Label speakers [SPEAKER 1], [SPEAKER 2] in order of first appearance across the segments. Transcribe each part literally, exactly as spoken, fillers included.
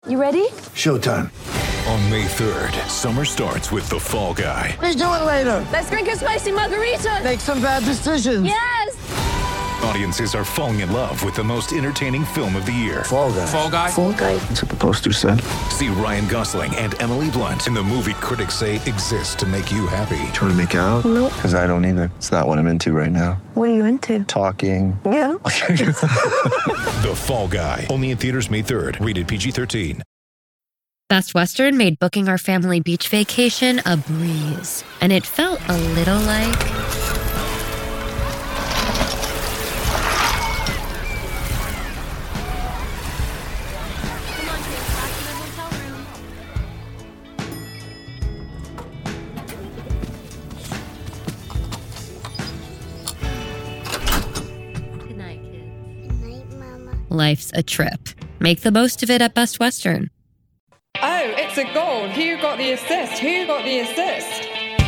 [SPEAKER 1] You ready?
[SPEAKER 2] Showtime.
[SPEAKER 3] On May third, summer starts with The Fall Guy.
[SPEAKER 2] Let's do it later.
[SPEAKER 1] Let's drink a spicy margarita.
[SPEAKER 2] Make some bad decisions.
[SPEAKER 1] Yes!
[SPEAKER 3] Audiences are falling in love with the most entertaining film of the year.
[SPEAKER 2] Fall Guy.
[SPEAKER 4] Fall Guy?
[SPEAKER 1] Fall Guy.
[SPEAKER 2] That's what the poster said.
[SPEAKER 3] See Ryan Gosling and Emily Blunt in the movie critics say exists to make you happy.
[SPEAKER 5] Trying to make it out?
[SPEAKER 1] Nope.
[SPEAKER 5] Because I don't either. It's not what I'm into right now.
[SPEAKER 1] What are you into?
[SPEAKER 5] Talking.
[SPEAKER 1] Yeah.
[SPEAKER 3] The Fall Guy. Only in theaters May third. Rated P G thirteen.
[SPEAKER 6] Best Western made booking our family beach vacation a breeze. And it felt a little like... Life's a trip. Make the most of it at Best Western.
[SPEAKER 7] Oh, it's a goal. Who got the assist? Who got the assist?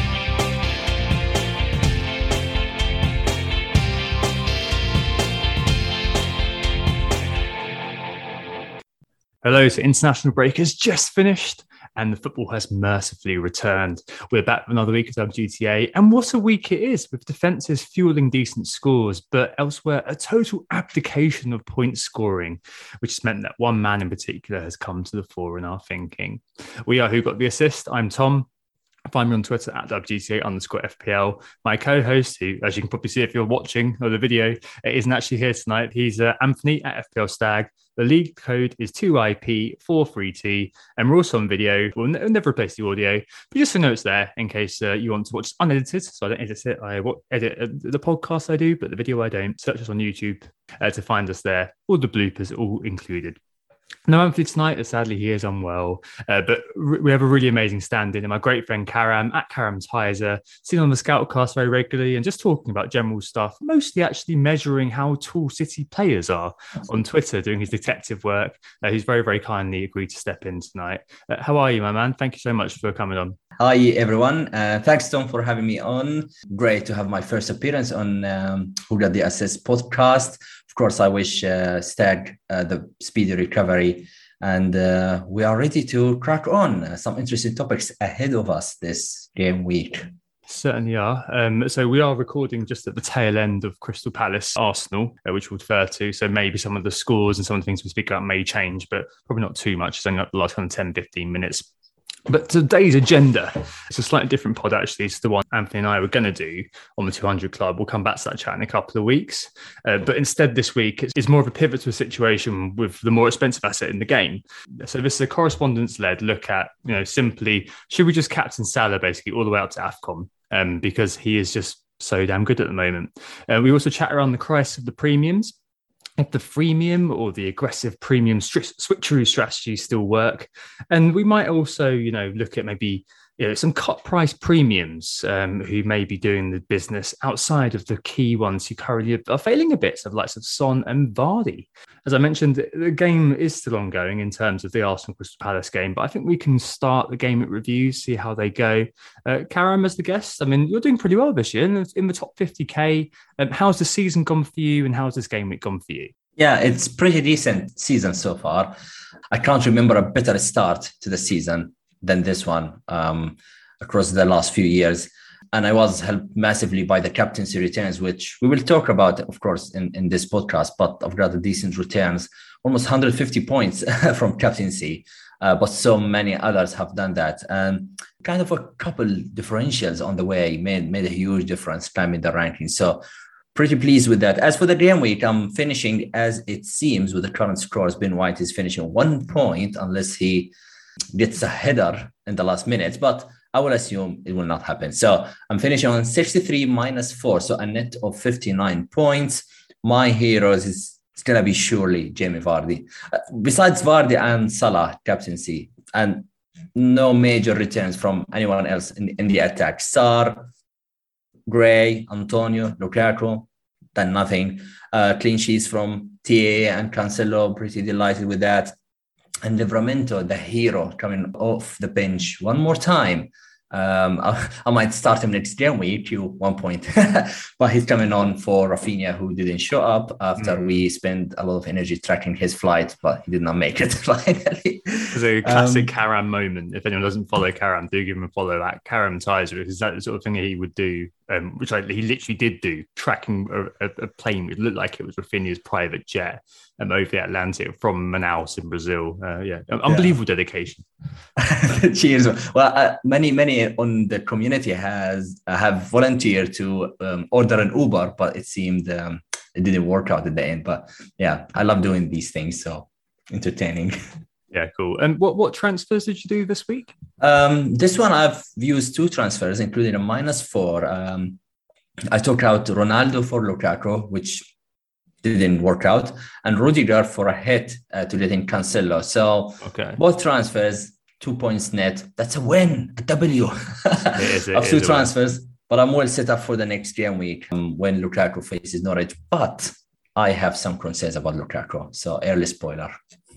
[SPEAKER 8] Hello, so international break has just finished and the football has mercifully returned. We're back for another week of W G T A, and what a week it is, with defences fueling decent scores, but elsewhere a total abdication of point scoring, which has meant that one man in particular has come to the fore in our thinking. We are Who Got the Assist. I'm Tom. Find me on Twitter at W G T A underscore F P L. My co-host, who, as you can probably see if you're watching or the video, isn't actually here tonight. He's uh, Anthony at F P L Stag. The league code is two I P four three T, and we're also on video. We'll ne- never replace the audio, but just so you know it's there in case uh, you want to watch unedited. So I don't edit it. I w- edit uh, the podcast I do, but the video I don't. Search us on YouTube uh, to find us there. All the bloopers all included. No Anthony tonight, sadly he is unwell, uh, but r- we have a really amazing stand-in, and my great friend Karam at Karam Tizer, seen on the Scoutcast very regularly and just talking about general stuff, mostly actually measuring how tall City players are on Twitter, doing his detective work. Uh, he's very, very kindly agreed to step in tonight. Uh, how are you, my man? Thank you so much for coming on.
[SPEAKER 9] Hi, everyone. Uh, thanks, Tom, for having me on. Great to have my first appearance on um, Who Got the Assist podcast. Of course, I wish uh, Stag uh, the speedy recovery, and uh, we are ready to crack on. Uh, some interesting topics ahead of us this game week.
[SPEAKER 8] Certainly are. Um, so we are recording just at the tail end of Crystal Palace Arsenal, uh, which we'll defer to. So maybe some of the scores and some of the things we speak about may change, but probably not too much. It's only like the last kind of ten, fifteen minutes. But today's agenda, it's a slightly different pod, actually. It's the one Anthony and I were going to do on the two hundred Club. We'll come back to that chat in a couple of weeks. Uh, but instead this week, it's, it's more of a pivot to a situation with the more expensive asset in the game. So this is a correspondence-led look at, you know, simply, should we just captain Salah basically all the way up to AFCON? Um, because he is just so damn good at the moment. Uh, we also chat around the crisis of the premiums. If the freemium or the aggressive premium stri- switcheroo strategies still work. And we might also, you know, look at maybe, you know, some cut price premiums um, who may be doing the business outside of the key ones who currently are failing a bit, so the likes of Son and Vardy. As I mentioned, the game is still ongoing in terms of the Arsenal Crystal Palace game, but I think we can start the game at review, see how they go. Uh, Karam, as the guest, I mean, you're doing pretty well this year in the, in the top fifty K. Um, how's the season gone for you, and how's this game week gone for you?
[SPEAKER 9] Yeah, it's pretty decent season so far. I can't remember a better start to the season than this one um, across the last few years. And I was helped massively by the captaincy returns, which we will talk about, of course, in, in this podcast. But I've got the decent returns, almost one hundred fifty points from captaincy. Uh, but so many others have done that. And kind of a couple differentials on the way made, made a huge difference climbing the rankings. So pretty pleased with that. As for the game week, I'm finishing as it seems with the current scores. Ben White is finishing one point unless he gets a header in the last minute, but I will assume it will not happen. So I'm finishing on sixty-three minus four, so a net of fifty-nine points. My heroes is it's going to be surely Jamie Vardy. Uh, besides Vardy and Salah captaincy, and no major returns from anyone else in, in the attack. Sarr, Gray, Antonio, Lukaku, done nothing. Uh, clean sheets from T A and Cancelo, pretty delighted with that. And Livramento, the hero, coming off the bench one more time. Um, I, I might start him next game week to one point, but he's coming on for Rafinha, who didn't show up after mm. we spent a lot of energy tracking his flight, but he did not make it finally.
[SPEAKER 8] It's a classic
[SPEAKER 9] Um,
[SPEAKER 8] Karam moment. If anyone doesn't follow Karam, do give him a follow at Karam Tizer, because that's the sort of thing he would do, um, which like, he literally did do, tracking a, a, a plane which looked like it was Rafinha's private jet um, over the Atlantic from Manaus in Brazil. Uh, yeah, unbelievable yeah. dedication.
[SPEAKER 9] Cheers. Well, uh, many, many on the community has uh, have volunteered to um, order an Uber, but it seemed um, it didn't work out at the end. But yeah, I love doing these things. So entertaining.
[SPEAKER 8] Yeah, cool. And what, what transfers did you do this week?
[SPEAKER 9] Um, this one I've used two transfers, including a minus four. Um, I took out Ronaldo for Lukaku, which didn't work out, and Rudiger for a hit uh, to let in Cancelo. So
[SPEAKER 8] okay. both
[SPEAKER 9] transfers, two points net. That's a win, a W.
[SPEAKER 8] It is, it
[SPEAKER 9] of two
[SPEAKER 8] is
[SPEAKER 9] transfers, but I'm well set up for the next game week um, when Lukaku faces Norwich. But I have some concerns about Lukaku, so early spoiler.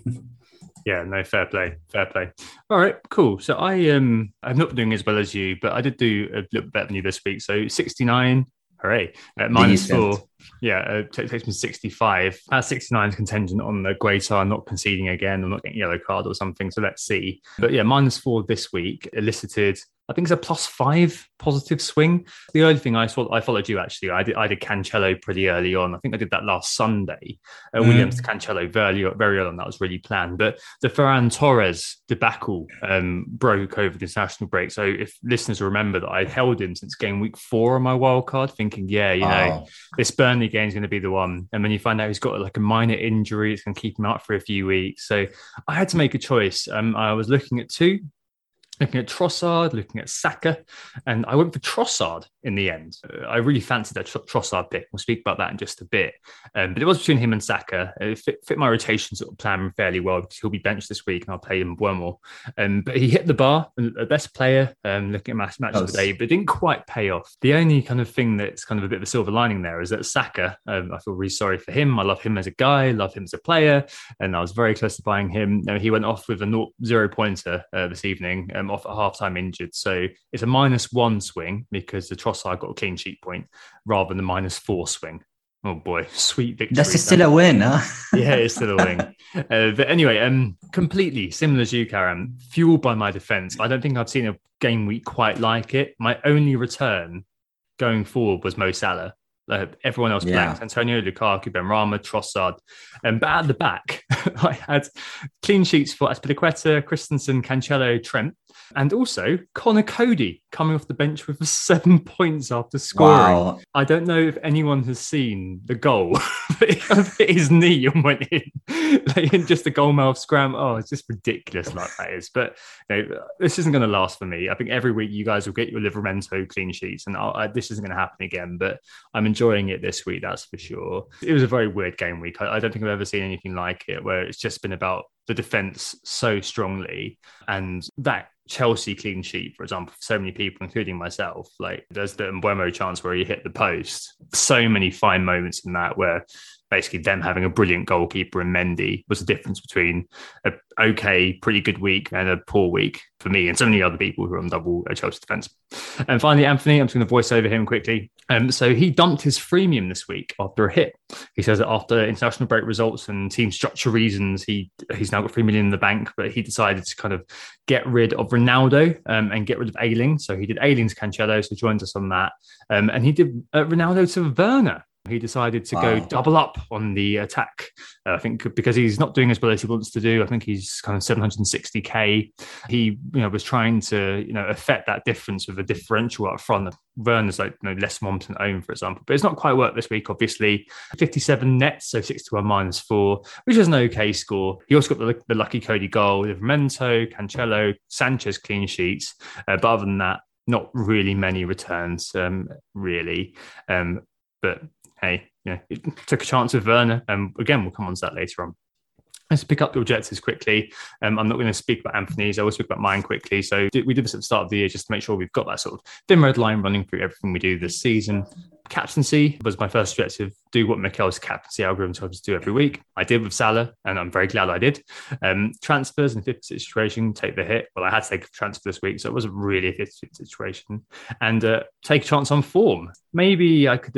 [SPEAKER 8] Yeah, no, fair play, fair play. All right, cool. So I um, I'm not doing as well as you, but I did do a little better than you this week. So sixty-nine, hooray! At minus four, yeah, uh, t- takes me sixty-five. Has sixty-nine is contingent on the Guaita not conceding again or not getting a yellow card or something. So let's see. But yeah, minus four this week elicited, I think it's a plus five positive swing. The early thing I saw, I followed you actually. I did, I did Cancelo pretty early on. I think I did that last Sunday. Uh, mm. Williams to Cancelo very, very early on. That was really planned. But the Ferran Torres debacle um, broke over the international break. So if listeners remember that I held him since game week four on my wild card, thinking, yeah, you know, oh. this Burnley game is going to be the one. And then you find out he's got like a minor injury. It's going to keep him out for a few weeks. So I had to make a choice. Um, I was looking at two. Looking at Trossard, looking at Saka, and I went for Trossard in the end. Uh, I really fancied that Tr- Trossard pick. We'll speak about that in just a bit. Um, but it was between him and Saka. It fit, fit my rotation sort of plan fairly well because he'll be benched this week and I'll play him Buemo. Um, but he hit the bar, the best player, um, looking at match, match of the day, but it didn't quite pay off. The only kind of thing that's kind of a bit of a silver lining there is that Saka, um, I feel really sorry for him. I love him as a guy, love him as a player, and I was very close to buying him. Uh, he went off with a no, zero pointer uh, this evening. Um, off at half time injured, so it's a minus one swing because the Trossard got a clean sheet point rather than the minus four swing. Oh boy, sweet victory.
[SPEAKER 9] That's still a win, huh?
[SPEAKER 8] Yeah, it's still a win. Uh, but anyway, um, completely similar as you, Karam, fueled by my defence. I don't think I've seen a game week quite like it. My only return going forward was Mo Salah. Uh, everyone else
[SPEAKER 9] yeah.
[SPEAKER 8] blanked. Antonio, Lukaku, Benrahma, Trossard. Um, but at the back, I had clean sheets for Azpilicueta, Christensen, Cancelo, Trent, and also Connor Cody coming off the bench with seven points after scoring. Wow. I don't know if anyone has seen the goal, but he hit his knee and went in. Like in just a goalmouth scram. Oh, it's just ridiculous like that is. But you know, this isn't going to last for me. I think every week you guys will get your Livramento clean sheets, and I'll, I, this isn't going to happen again. But I'm enjoying it this week, that's for sure. It was a very weird game week. I, I don't think I've ever seen anything like it, where it's just been about the defence so strongly, and that Chelsea clean sheet, for example, for so many people, including myself, like there's the Mbuemo chance where he hit the post. So many fine moments in that where basically them having a brilliant goalkeeper in Mendy was the difference between a okay, pretty good week and a poor week for me and so many other people who are on double Chelsea defence. And finally, Anthony, I'm just going to voice over him quickly. Um, so he dumped his freemium this week after a hit. He says that after international break results and team structure reasons, he he's now got three million in the bank, but he decided to kind of get rid of Ronaldo um, and get rid of Ayling. So he did Ayling to Cancelo, so joins us on that. Um, and he did uh, Ronaldo to Werner. He decided to wow. go double up on the attack. Uh, I think because he's not doing as well as he wants to do. I think he's kind of seven hundred sixty K. He, you know, was trying to, you know, affect that difference with a differential up front. Werner's like, you know, less one percent owned, for example. But it's not quite worked this week, obviously. fifty-seven nets, so sixty-one minus four, which is an okay score. He also got the, the lucky Cody goal, Livramento, Cancelo, Sanchez clean sheets. Uh, but other than that, not really many returns, um, really. Um, but hey, you know, it took a chance with Werner. And um, again, we'll come on to that later on. Let's pick up the objectives quickly. Um, I'm not going to speak about Anthony's. I will speak about mine quickly. So we did this at the start of the year just to make sure we've got that sort of thin red line running through everything we do this season. Captaincy was my first objective. Do what Mikel's captaincy algorithm tells us to do every week. I did with Salah, and I'm very glad I did. Um, transfers and fifty situation, take the hit. Well, I had to take a transfer this week, so it wasn't really a fifty situation. And uh, take a chance on form. Maybe I could have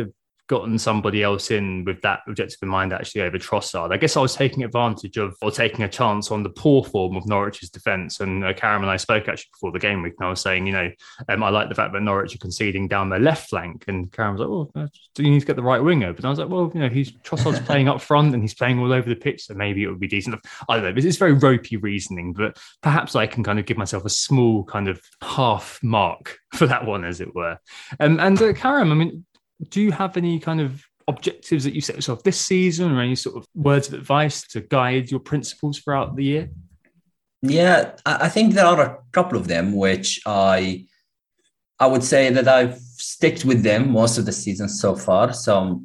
[SPEAKER 8] gotten somebody else in with that objective in mind actually over Trossard. I guess I was taking advantage of or taking a chance on the poor form of Norwich's defence. And uh, Karen and I spoke actually before the game week, and I was saying, you know, um, I like the fact that Norwich are conceding down their left flank. And Karen was like, well, uh, do you need to get the right winger? But I was like, well, you know, he's Trossard's playing up front and he's playing all over the pitch, so maybe it would be decent. I don't know. It's very ropey reasoning, but perhaps I can kind of give myself a small kind of half mark for that one, as it were. Um, and uh, Karen, I mean, do you have any kind of objectives that you set yourself this season, or any sort of words of advice to guide your principles throughout the year?
[SPEAKER 9] Yeah, I think there are a couple of them, which I I would say that I've stuck with them most of the season so far. So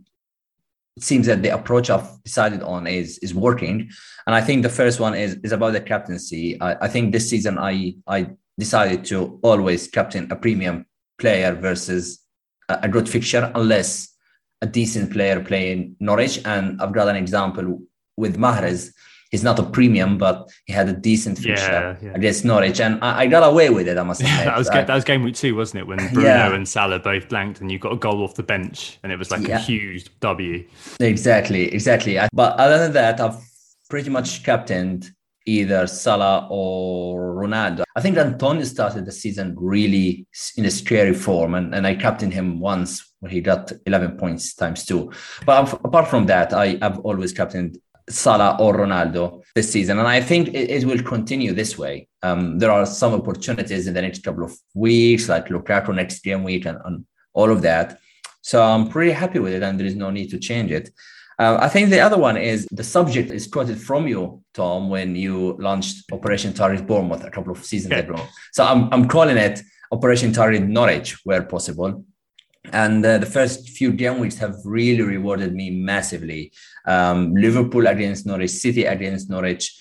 [SPEAKER 9] it seems that the approach I've decided on is is working. And I think the first one is, is about the captaincy. I, I think this season I I decided to always captain a premium player versus a good fixture, unless a decent player playing Norwich. And I've got an example with Mahrez. He's not a premium, but he had a decent fixture yeah, yeah. against Norwich, and I, I got away with it, I must admit.
[SPEAKER 8] Yeah, that was I, that was game week two, wasn't it? When Bruno yeah. and Salah both blanked, and you got a goal off the bench, and it was like yeah. a huge W.
[SPEAKER 9] Exactly, exactly. But other than that, I've pretty much captained either Salah or Ronaldo. I think Antonio started the season really in a scary form, and, and I captained him once when he got eleven points times two. But apart from that, I have always captained Salah or Ronaldo this season, and I think it, it will continue this way. Um, there are some opportunities in the next couple of weeks, like Lukaku next game week and, and all of that. So I'm pretty happy with it, and there is no need to change it. Uh, I think the other one is the subject is quoted from you, Tom, when you launched Operation Target Bournemouth a couple of seasons yeah. ago. So I'm I'm calling it Operation Target Norwich where possible. And uh, the first few game weeks have really rewarded me massively. Um, Liverpool against Norwich, City against Norwich.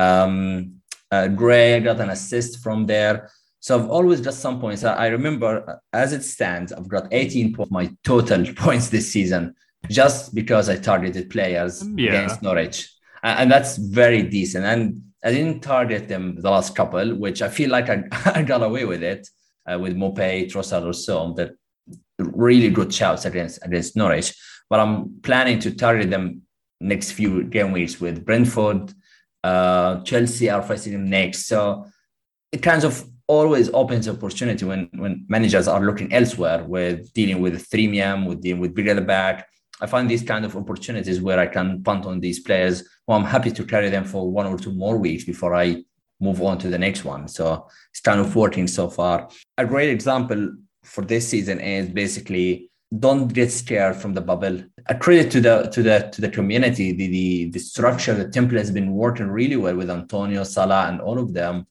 [SPEAKER 9] Um, uh, Gray got an assist from there. So I've always got some points. I, I remember, as it stands, I've got eighteen of my total points this season, just because I targeted players yeah. against Norwich. And that's very decent. And I didn't target them the last couple, which I feel like I, I got away with it uh, with Mopé, Trossard or so. That really good shouts against, against Norwich. But I'm planning to target them next few game weeks with Brentford. Uh, Chelsea are facing them next. So it kind of always opens opportunity when, when managers are looking elsewhere with dealing with Threemium, with dealing with bigger back. I find these kind of opportunities where I can punt on these players. Well, I'm happy to carry them for one or two more weeks before I move on to the next one. So it's kind of working so far. A great example for this season is basically don't get scared from the bubble. A credit to the to the to the community. The the, the structure, the template has been working really well with Antonio, Salah, and all of them.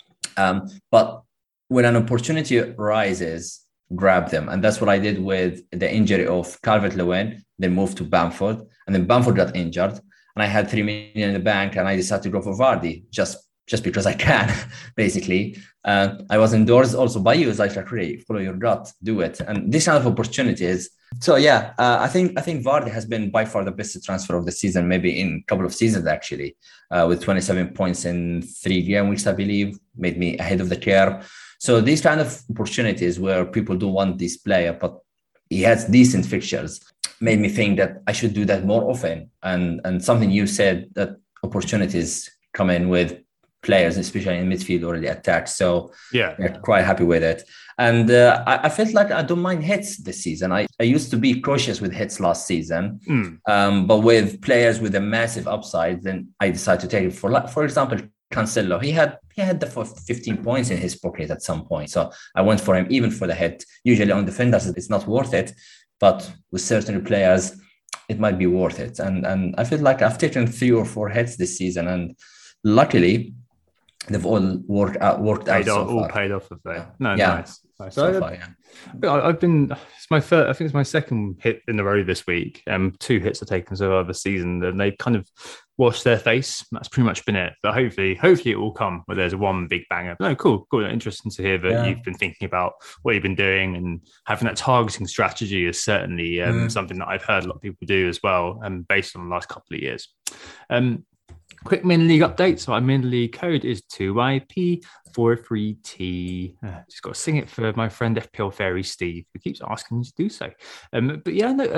[SPEAKER 9] Um, but when an opportunity arises, grab them. And that's what I did with the injury of Calvert-Lewin. Then moved to Bamford, and then Bamford got injured, and I had three million in the bank, and I decided to go for Vardy just just because I can, basically. Uh, I was endorsed also by you. It's like, really, follow your gut, do it, and this kind of opportunities. So yeah, uh, I think I think Vardy has been by far the best transfer of the season, maybe in a couple of seasons actually, uh, with twenty-seven points in three game weeks, I believe, made me ahead of the curve. So these kind of opportunities where people do want this player, but he has decent fixtures, made me think that I should do that more often. And and something you said, that opportunities come in with players, especially in midfield or the attack. So yeah, I'm quite happy with it. And uh, I, I felt like I don't mind hits this season. I, I used to be cautious with hits last season, mm. um, but with players with a massive upside, then I decided to take it. For for example, Cancelo, he had he had the fifteen points in his pocket at some point. So I went for him, even for the hit. Usually on defenders, it's not worth it. But with certain players, it might be worth it. And and I feel like I've taken three or four hits this season, and luckily, they've all worked out. Worked
[SPEAKER 8] paid
[SPEAKER 9] out
[SPEAKER 8] off,
[SPEAKER 9] so
[SPEAKER 8] all
[SPEAKER 9] far.
[SPEAKER 8] paid off of there. No,
[SPEAKER 9] yeah.
[SPEAKER 8] nice. nice.
[SPEAKER 9] So
[SPEAKER 8] I,
[SPEAKER 9] far, yeah.
[SPEAKER 8] I've been. It's my first. I think it's my second hit in a row this week. Um, two hits I've taken so far this season, and they've kind of washed their face. That's pretty much been it. But hopefully, hopefully it will come where there's one big banger. No, cool, cool. Interesting to hear that
[SPEAKER 9] Yeah.
[SPEAKER 8] you've been thinking about what you've been doing, and having that targeting strategy is certainly um,
[SPEAKER 9] Mm.
[SPEAKER 8] something that I've heard a lot of people do as well, and um, based on the last couple of years. Um, quick min league update. So our min league code is two I P four three T. Uh, just got to sing it for my friend F P L Fairy Steve, who keeps asking me to do so. Um, but yeah, no, a, a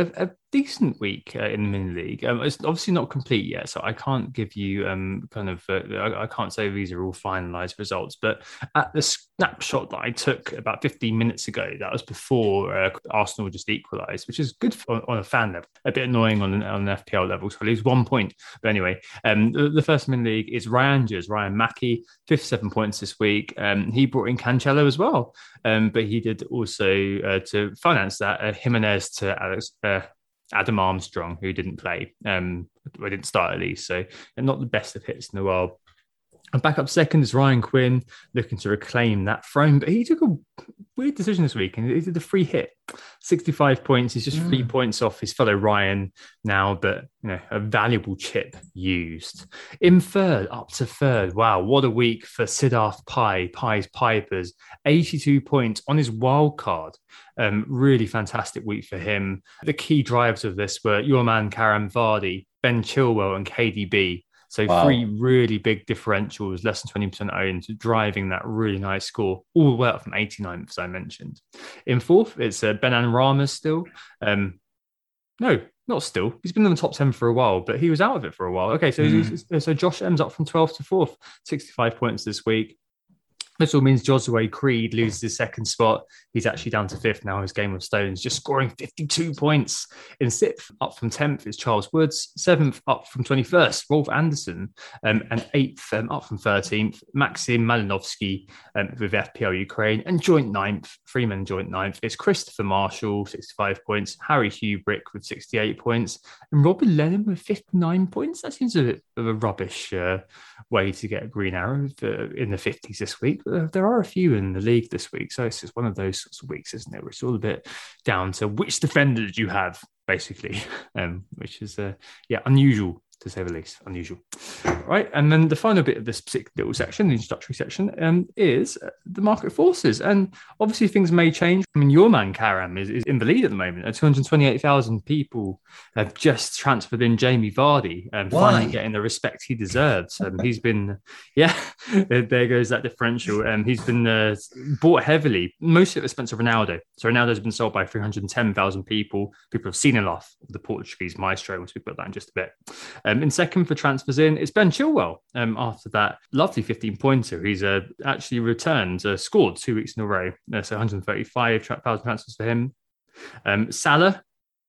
[SPEAKER 8] decent week uh, in the mini league. Um, it's obviously not complete yet, so I can't give you um kind of uh, I, I can't say these are all finalized results. But at the snapshot that I took about fifteen minutes ago, that was before uh, Arsenal just equalised, which is good for, on a fan level. A bit annoying on an, on an F P L level, so I lose one point. But anyway, um, the, the first mini league is Ryan's Ryan Mackey, fifty-seven points this week. Um, he brought in Cancelo as well, um, but he did also uh, to finance that uh, Jimenez to Alex. Uh, Adam Armstrong, who didn't play, um, I didn't start at least, so not the best of hits in the world. And back up second is Ryan Quinn, looking to reclaim that throne, but he took a weird decision this week, and he did a free hit, sixty-five points. He's just mm. three points off his fellow Ryan now, but you know, a valuable chip used. In third, up to third. Wow, what a week for Siddharth Pai, Pai's Pipers, eighty-two points on his wild card. Um, really fantastic week for him. The key drivers of this were your man Karam Vardy, Ben Chilwell, and K D B. So wow. Three really big differentials, less than twenty percent owned, driving that really nice score all the way up from eighty-ninth, as I mentioned. In fourth, it's uh, Benan Ramos still. Um, no, not still. He's been in the top ten for a while, but he was out of it for a while. Okay, so, mm. so Josh M's up from twelfth to fourth, sixty-five points this week. This all means Josue Creed loses his second spot. He's actually down to fifth now. His Game of Stones just scoring fifty-two points. In sixth, up from tenth, is Charles Woods. Seventh, up from twenty-first, Rolf Anderson. Um, and eighth, um, up from thirteenth, Maxim Malinovsky um, with F P L Ukraine. And joint ninth, Freeman joint ninth, is Christopher Marshall, sixty-five points. Harry Hubrick with sixty-eight points. And Robin Lennon with fifty-nine points. That seems a bit of a rubbish uh, way to get a green arrow for, in the fifties this week. There are a few in the league this week, so it's just one of those sorts of weeks, isn't it? Where it's all a bit down to which defender did you have, basically, um, which is uh, yeah unusual to say the least. Unusual, right? And then the final bit of this particular little section, the introductory section, um, is the market forces, and obviously things may change. I mean, your man Karam is, is in the lead at the moment. At two hundred twenty-eight thousand people have just transferred in Jamie Vardy, and um, finally getting the respect he deserves. Um, he's been, yeah, there goes that differential. And um, he's been uh, bought heavily, mostly at the expense of Ronaldo. So Ronaldo's been sold by three hundred ten thousand people. People have seen enough of the Portuguese maestro. Once we put that in just a bit. Um, in second for transfers in is Ben Chilwell. Um, after that lovely fifteen pointer, he's uh, actually returned, uh, scored two weeks in a row. Uh, so one hundred thirty-five thousand transfers for him. Um, Salah,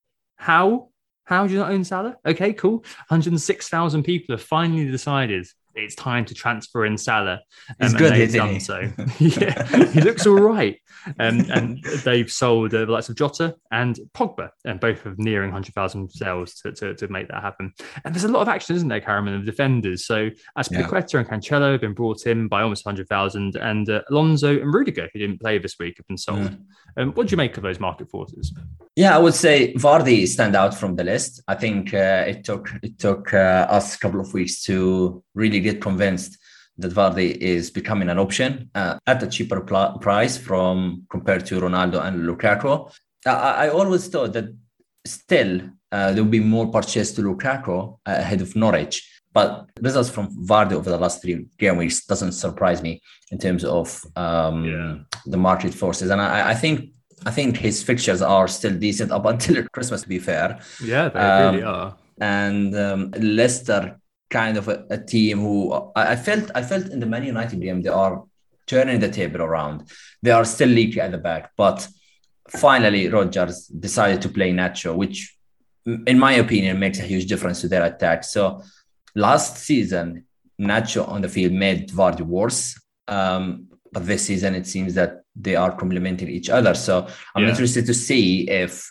[SPEAKER 8] how? How do you not own Salah? Okay, cool. one hundred six thousand people have finally decided it's time to transfer in Salah. Um,
[SPEAKER 9] He's good,
[SPEAKER 8] they've
[SPEAKER 9] isn't
[SPEAKER 8] done
[SPEAKER 9] he?
[SPEAKER 8] So. Yeah, he looks all right. Um, and they've sold uh, the likes of Jota and Pogba, and both of nearing one hundred thousand sales to, to, to make that happen. And there's a lot of action, isn't there, Karaman, of defenders? So Azpilicueta yeah. and Cancelo have been brought in by almost one hundred thousand, and uh, Alonso and Rudiger, who didn't play this week, have been sold. Mm. Um, what do you make of those market forces?
[SPEAKER 9] Yeah, I would say Vardy stand out from the list. I think uh, it took it took uh, us a couple of weeks to really get convinced that Vardy is becoming an option uh, at a cheaper pl- price from compared to Ronaldo and Lukaku. I, I always thought that still uh, there will be more purchase to Lukaku ahead of Norwich. But results from Vardy over the last three game weeks doesn't surprise me in terms of um, yeah. the market forces. And I, I think I think his fixtures are still decent up until Christmas, to be fair.
[SPEAKER 8] Yeah, they
[SPEAKER 9] um,
[SPEAKER 8] really are.
[SPEAKER 9] And um, Leicester, kind of a, a team who I, I felt I felt in the Man United game, they are turning the table around. They are still leaky at the back, but finally Rodgers decided to play Nacho, which in my opinion makes a huge difference to their attack. So last season, Nacho on the field made Vardy worse. Um, but this season, it seems that they are complementing each other. So I'm yeah. interested to see if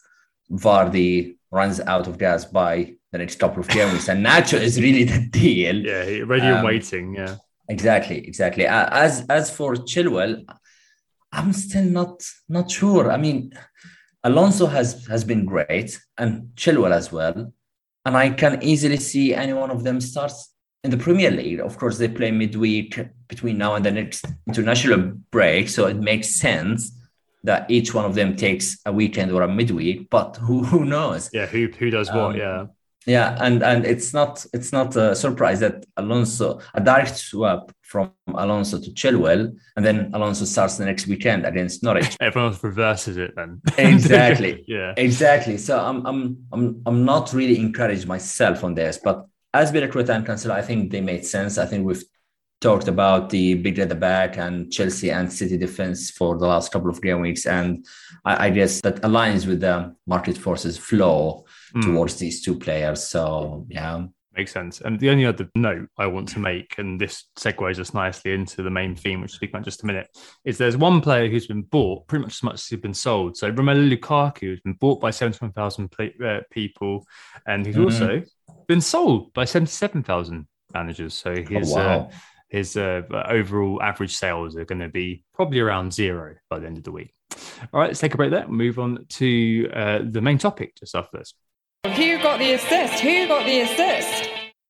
[SPEAKER 9] Vardy runs out of gas by the next couple of games. And Nacho is really the deal.
[SPEAKER 8] Yeah, ready um, and waiting. Yeah,
[SPEAKER 9] exactly, exactly. As as for Chilwell, I'm still not not sure. I mean, Alonso has has been great, and Chilwell as well. And I can easily see any one of them starts in the Premier League. Of course, they play midweek between now and the next international break, so it makes sense that each one of them takes a weekend or a midweek. But who who knows?
[SPEAKER 8] Yeah, who who does what? Um, yeah,
[SPEAKER 9] Yeah, and and it's not it's not a surprise that Alonso, a direct swap from Alonso to Chilwell, and then Alonso starts the next weekend against Norwich.
[SPEAKER 8] Everyone else reverses it then.
[SPEAKER 9] Exactly.
[SPEAKER 8] Yeah.
[SPEAKER 9] Exactly. So I'm I'm I'm I'm not really encouraged myself on this, but as Spilicueta and Cancelo, I think they made sense. I think we've talked about the big at the back and Chelsea and City defense for the last couple of game weeks, and I, I guess that aligns with the market forces flow mm. towards these two players. So yeah.
[SPEAKER 8] Makes sense. And the only other note I want to make, and this segues us nicely into the main theme, which we'll speak about in just a minute, is there's one player who's been bought pretty much as much as he's been sold. So Romelu Lukaku has been bought by seventy-one thousand uh, people, and he's mm-hmm. also been sold by seventy-seven thousand managers. So his, oh, wow. uh, his uh, overall average sales are going to be probably around zero by the end of the week. All right, let's take a break there and move on to uh, the main topic just after this.
[SPEAKER 7] Who got the assist? Who got the assist?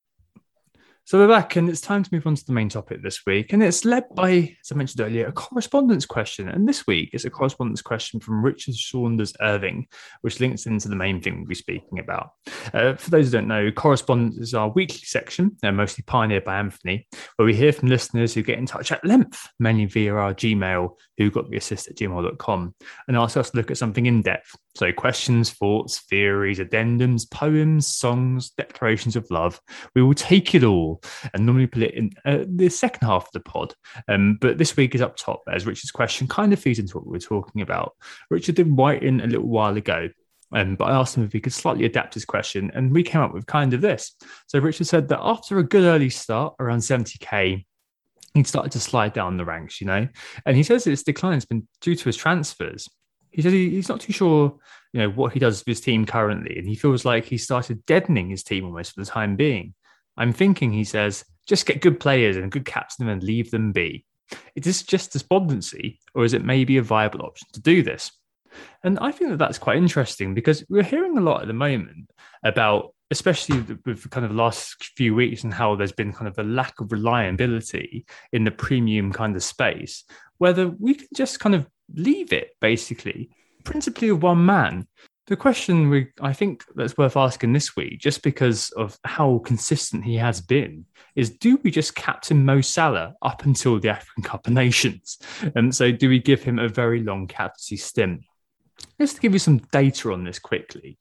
[SPEAKER 8] So we're back, and it's time to move on to the main topic this week. And it's led by, as I mentioned earlier, a correspondence question. And this week it's a correspondence question from Richard Saunders Irving, which links into the main thing we'll be speaking about. Uh, for those who don't know, correspondence is our weekly section, uh, mostly pioneered by Anthony, where we hear from listeners who get in touch at length, mainly via our Gmail, who got the assist at gmail dot com, and ask us to look at something in depth. So questions, thoughts, theories, addendums, poems, songs, declarations of love. We will take it all and normally put it in uh, the second half of the pod. Um, but this week is up top, as Richard's question kind of feeds into what we were talking about. Richard did write in a little while ago, um, but I asked him if he could slightly adapt his question, and we came up with kind of this. So Richard said that after a good early start, around seventy K, he started to slide down the ranks, you know, and he says his decline has been due to his transfers. He said he, he's not too sure, you know, what he does with his team currently, and he feels like he started deadening his team almost for the time being. I'm thinking, he says, just get good players and a good captain and leave them be. Is this just despondency, or is it maybe a viable option to do this? And I think that that's quite interesting, because we're hearing a lot at the moment about, especially with the kind of the last few weeks, and how there's been kind of a lack of reliability in the premium kind of space, whether we can just kind of leave it, basically, principally of one man. The question we, I think that's worth asking this week, just because of how consistent he has been, is do we just captain Mo Salah up until the African Cup of Nations? And so do we give him a very long captaincy stint? Just to give you some data on this quickly.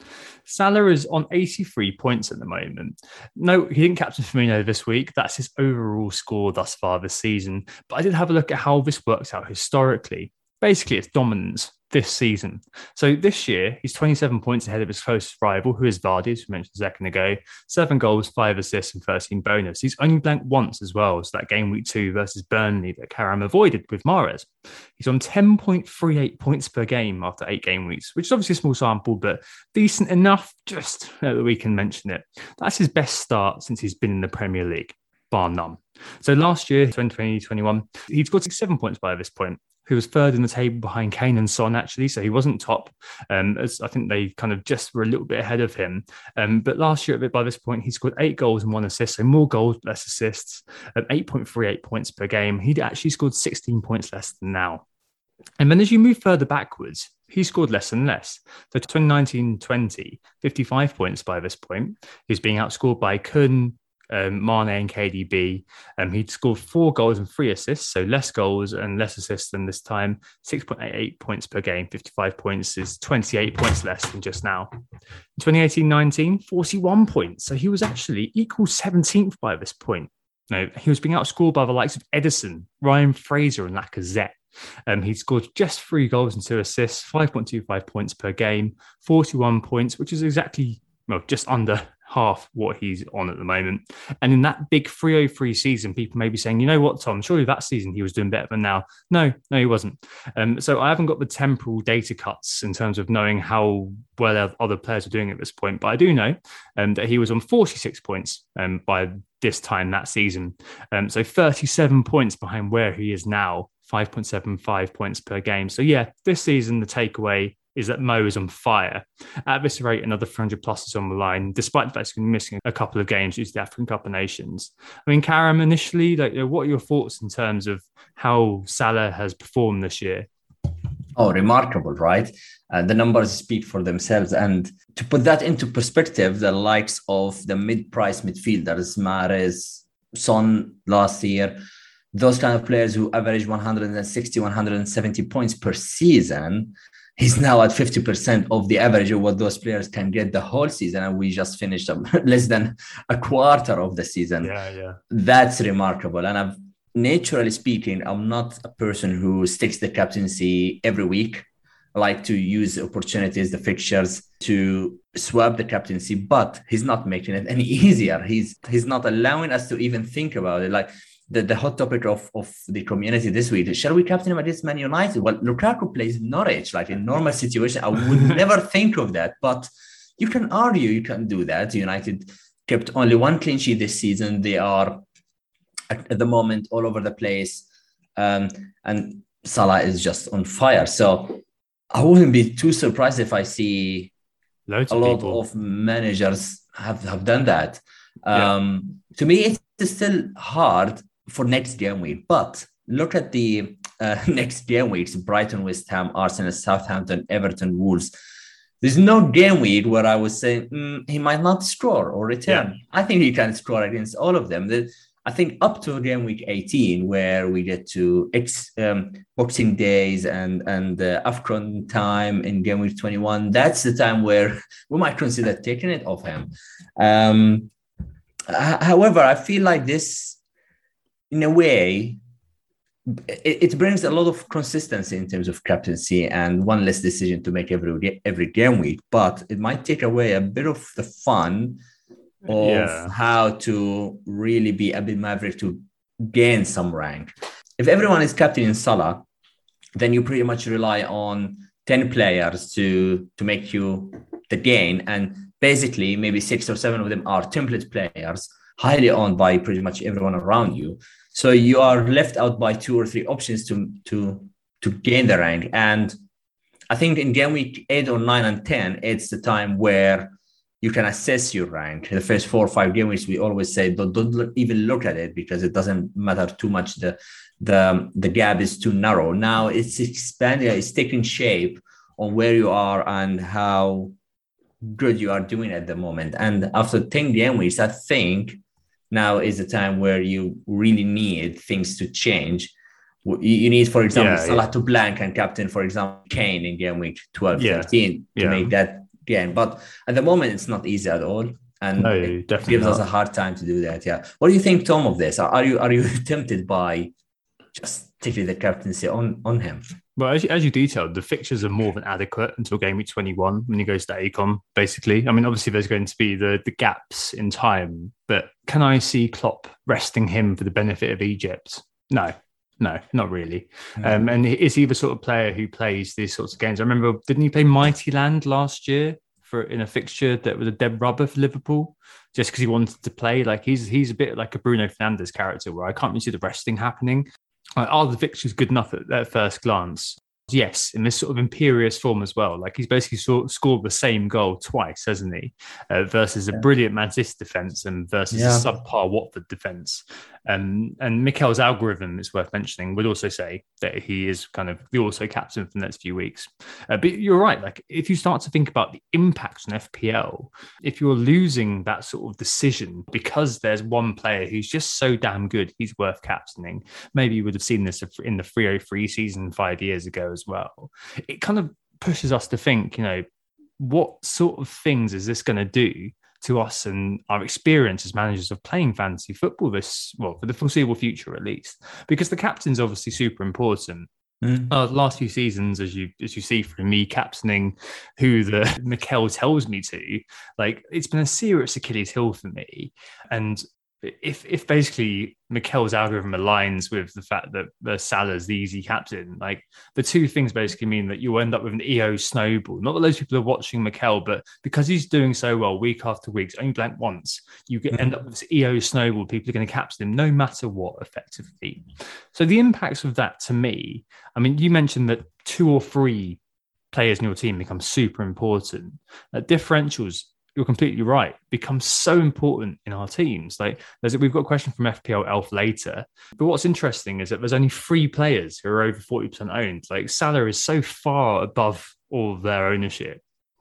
[SPEAKER 8] Salah is on eighty-three points at the moment. No, he didn't captain Firmino this week. That's his overall score thus far this season. But I did have a look at how this works out historically. Basically, it's dominance this season. So this year, he's twenty-seven points ahead of his closest rival, who is Vardy, as we mentioned a second ago. Seven goals, five assists, and thirteen bonus. He's only blanked once as well. So that game week two versus Burnley that Karam avoided with Mahrez. He's on ten point three eight points per game after eight game weeks, which is obviously a small sample, but decent enough just that we can mention it. That's his best start since he's been in the Premier League, bar none. So last year, twenty twenty-one, he'd scored sixty-seven points by this point. Who was third in the table behind Kane and Son, actually. So he wasn't top. Um, as I think they kind of just were a little bit ahead of him. Um, but last year, by this point, he scored eight goals and one assist. So more goals, less assists, at eight point three eight points per game. He'd actually scored sixteen points less than now. And then as you move further backwards, he scored less and less. So twenty nineteen twenty, fifty-five points by this point. He's being outscored by Kun, Um, Mane and K D B. Um, he'd scored four goals and three assists, so less goals and less assists than this time. six point eight eight points per game. fifty-five points is twenty-eight points less than just now. In twenty eighteen nineteen, forty-one points. So he was actually equal seventeenth by this point. No, he was being outscored by the likes of Edison, Ryan Fraser, and Lacazette. Um, he scored just three goals and two assists, five point two five points per game, forty-one points, which is exactly, well, just under half what he's on at the moment. And in that big three oh three season, people may be saying, you know what, Tom, surely that season he was doing better than now. No, no, he wasn't. Um, so I haven't got the temporal data cuts in terms of knowing how well other players are doing at this point. But I do know um, that he was on forty-six points um, by this time that season. Um, so thirty-seven points behind where he is now, five point seven five points per game. So yeah, this season, the takeaway is that Mo is on fire. At this rate, another three hundred plus is on the line, despite the fact he's been missing a couple of games due to the African Cup of Nations. I mean, Karam, initially, like, what are your thoughts in terms of how Salah has performed this year?
[SPEAKER 9] Oh, remarkable, right? Uh, the numbers speak for themselves. And to put that into perspective, the likes of the mid-price midfielders, Mahrez, Son last year, those kind of players who average one hundred sixty, one hundred seventy points per season, he's now at fifty percent of the average of what those players can get the whole season. And we just finished up less than a quarter of the season.
[SPEAKER 8] Yeah, yeah.
[SPEAKER 9] That's remarkable. And I've, naturally speaking, I'm not a person who sticks the captaincy every week. I like to use opportunities, the fixtures, to swap the captaincy, but he's not making it any easier. He's he's not allowing us to even think about it. Like the, the hot topic of, of the community this week, shall we captain him against Man United? Well, Lukaku plays Norwich, like in normal situation. I would never think of that, but you can argue, you can do that. United kept only one clean sheet this season. They are at, at the moment all over the place. Um, and Salah is just on fire. So I wouldn't be too surprised if I see
[SPEAKER 8] Loads
[SPEAKER 9] a
[SPEAKER 8] of
[SPEAKER 9] lot
[SPEAKER 8] people.
[SPEAKER 9] of managers have, have done that.
[SPEAKER 8] Yeah.
[SPEAKER 9] Um, to me, it's still hard for next game week, but look at the uh, next game weeks: Brighton, West Ham, Arsenal, Southampton, Everton, Wolves. There's no game week where I would say mm, he might not score or return.
[SPEAKER 8] Yeah.
[SPEAKER 9] I think he can score against all of them. The, I think up to game week eighteen, where we get to ex, um, Boxing Days and and uh, AFCON time in game week twenty-one, that's the time where we might consider taking it off him. Um, h- however, I feel like this, in a way, it, it brings a lot of consistency in terms of captaincy and one less decision to make every every game week, but it might take away a bit of the fun of
[SPEAKER 8] Yeah.
[SPEAKER 9] how to really be a bit maverick to gain some rank. If everyone is captain in Salah, then you pretty much rely on ten players to, to make you the gain. And basically, maybe six or seven of them are template players, highly owned by pretty much everyone around you. So you are left out by two or three options to, to, to gain the rank. And I think in game week eight or nine and ten, it's the time where you can assess your rank. The first four or five game weeks, we always say, don't, don't look, even look at it because it doesn't matter too much. The, the, the gap is too narrow. Now it's expanding, it's taking shape on where you are and how good you are doing at the moment. And after ten game weeks, I think now is the time where you really need things to change. You, you need, for example,
[SPEAKER 8] Yeah,
[SPEAKER 9] Salah
[SPEAKER 8] yeah.
[SPEAKER 9] to blank and captain, for example, Kane in game week twelve,
[SPEAKER 8] Yeah.
[SPEAKER 9] thirteen to
[SPEAKER 8] Yeah.
[SPEAKER 9] make that gain. But at the moment, it's not easy at all. And
[SPEAKER 8] No,
[SPEAKER 9] it
[SPEAKER 8] definitely
[SPEAKER 9] gives us
[SPEAKER 8] not.
[SPEAKER 9] a hard time to do that. Yeah. What do you think, Tom, of this? Are, are you are you tempted by just taking the captaincy on, on him?
[SPEAKER 8] Well, as you, as you detailed, the fixtures are more than adequate until game week twenty-one when he goes to ACOM, basically. I mean, obviously, there's going to be the, the gaps in time, but can I see Klopp resting him for the benefit of Egypt? No, no, not really.
[SPEAKER 9] Mm.
[SPEAKER 8] Um, and is he the sort of player who plays these sorts of games? I remember, didn't he play Mighty Land last year for in a fixture that was a dead rubber for Liverpool? Just because he wanted to play? Like, he's he's a bit like a Bruno Fernandes character where I can't really see the resting happening. Like, are the fixtures good enough at, at first glance? Yes, in this sort of imperious form as well. Like, he's basically sort scored the same goal twice, hasn't he? Uh, versus a
[SPEAKER 9] Yeah.
[SPEAKER 8] brilliant Man City defence and versus
[SPEAKER 9] Yeah.
[SPEAKER 8] a subpar Watford defence. Um, and Mikel's algorithm, it's worth mentioning, would also say that he is kind of the also captain for the next few weeks. Uh, but you're right. Like, if you start to think about the impact on F P L, if you're losing that sort of decision because there's one player who's just so damn good, he's worth captaining. Maybe you would have seen this in the three oh three season five years ago as well. It kind of pushes us to think, you know, what sort of things is this going to do to us and our experience as managers of playing fantasy football this, well, for the foreseeable future at least, because the captain's obviously super important.
[SPEAKER 9] Mm.
[SPEAKER 8] Uh, the last few seasons, as you as you see from me captaining who the Mikel tells me to, like, it's been a serious Achilles heel for me. And if if basically Mikel's algorithm aligns with the fact that the Salah's the easy captain, like, the two things basically mean that you'll end up with an E O snowball. Not that those people are watching Mikel, but because he's doing so well week after week, only blank once, you get, end up with this E O snowball. People are going to captain him no matter what, effectively. So the impacts of that to me, I mean, you mentioned that two or three players in your team become super important. Uh, differentials you're completely right, becomes so important in our teams. Like there's we've got a question from F P L Elf later, but what's interesting is that there's only three players who are over forty percent owned. Like Salah is so far above all of their ownership.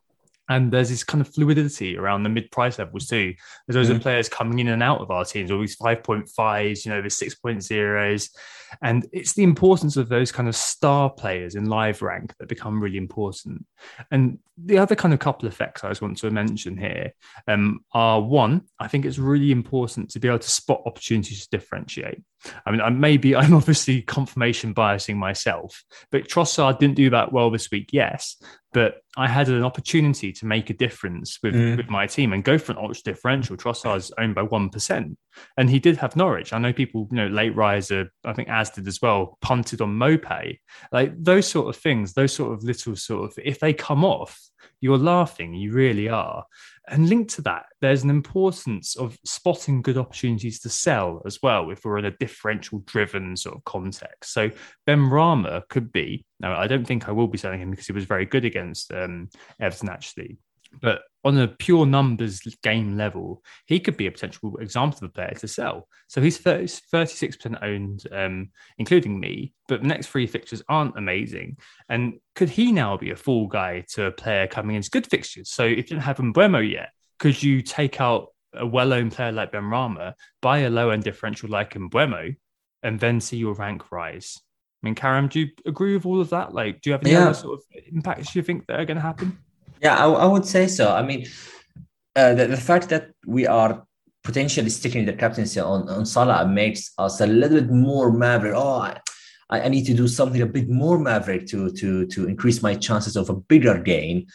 [SPEAKER 8] And there's this kind of fluidity around the mid-price levels too. There's those mm-hmm. players coming in and out of our teams, all these five point fives, you know, the six point zeros. And it's the importance of those kind of star players in live rank that become really important. And the other kind of couple of effects I just want to mention here um, are one, I think it's really important to be able to spot opportunities to differentiate. I mean, I, maybe I'm obviously confirmation biasing myself, but Trossard didn't do that well this week, yes. But I had an opportunity to make a difference with, mm. with my team and go for an ultra differential. Trossard's owned by one percent. And he did have Norwich. I know people, you know, late riser, I think as did as well, punted on Mopay. Like those sort of things, those sort of little sort of, if they come off, you're laughing, you really are. And linked to that, there's an importance of spotting good opportunities to sell as well if we're in a differential driven sort of context. So Benrahma could be, now I don't think I will be selling him because he was very good against um, Everton actually, but on a pure numbers game level, he could be a potential example of a player to sell. So he's thirty-six percent owned, um, including me, but the next three fixtures aren't amazing. And could he now be a fall guy to a player coming into good fixtures? So if you didn't have Mbeumo yet, could you take out a well-owned player like Benrahma, buy a low-end differential like Mbeumo, and then see your rank rise? I mean, Karam, do you agree with all of that? Like, do you have any yeah. other sort of impacts you think that are going to happen?
[SPEAKER 9] Yeah, I, I would say so. I mean, uh, the, the fact that we are potentially sticking the captaincy on, on Salah makes us a little bit more maverick. Oh, I, I need to do something a bit more maverick to to to increase my chances of a bigger gain.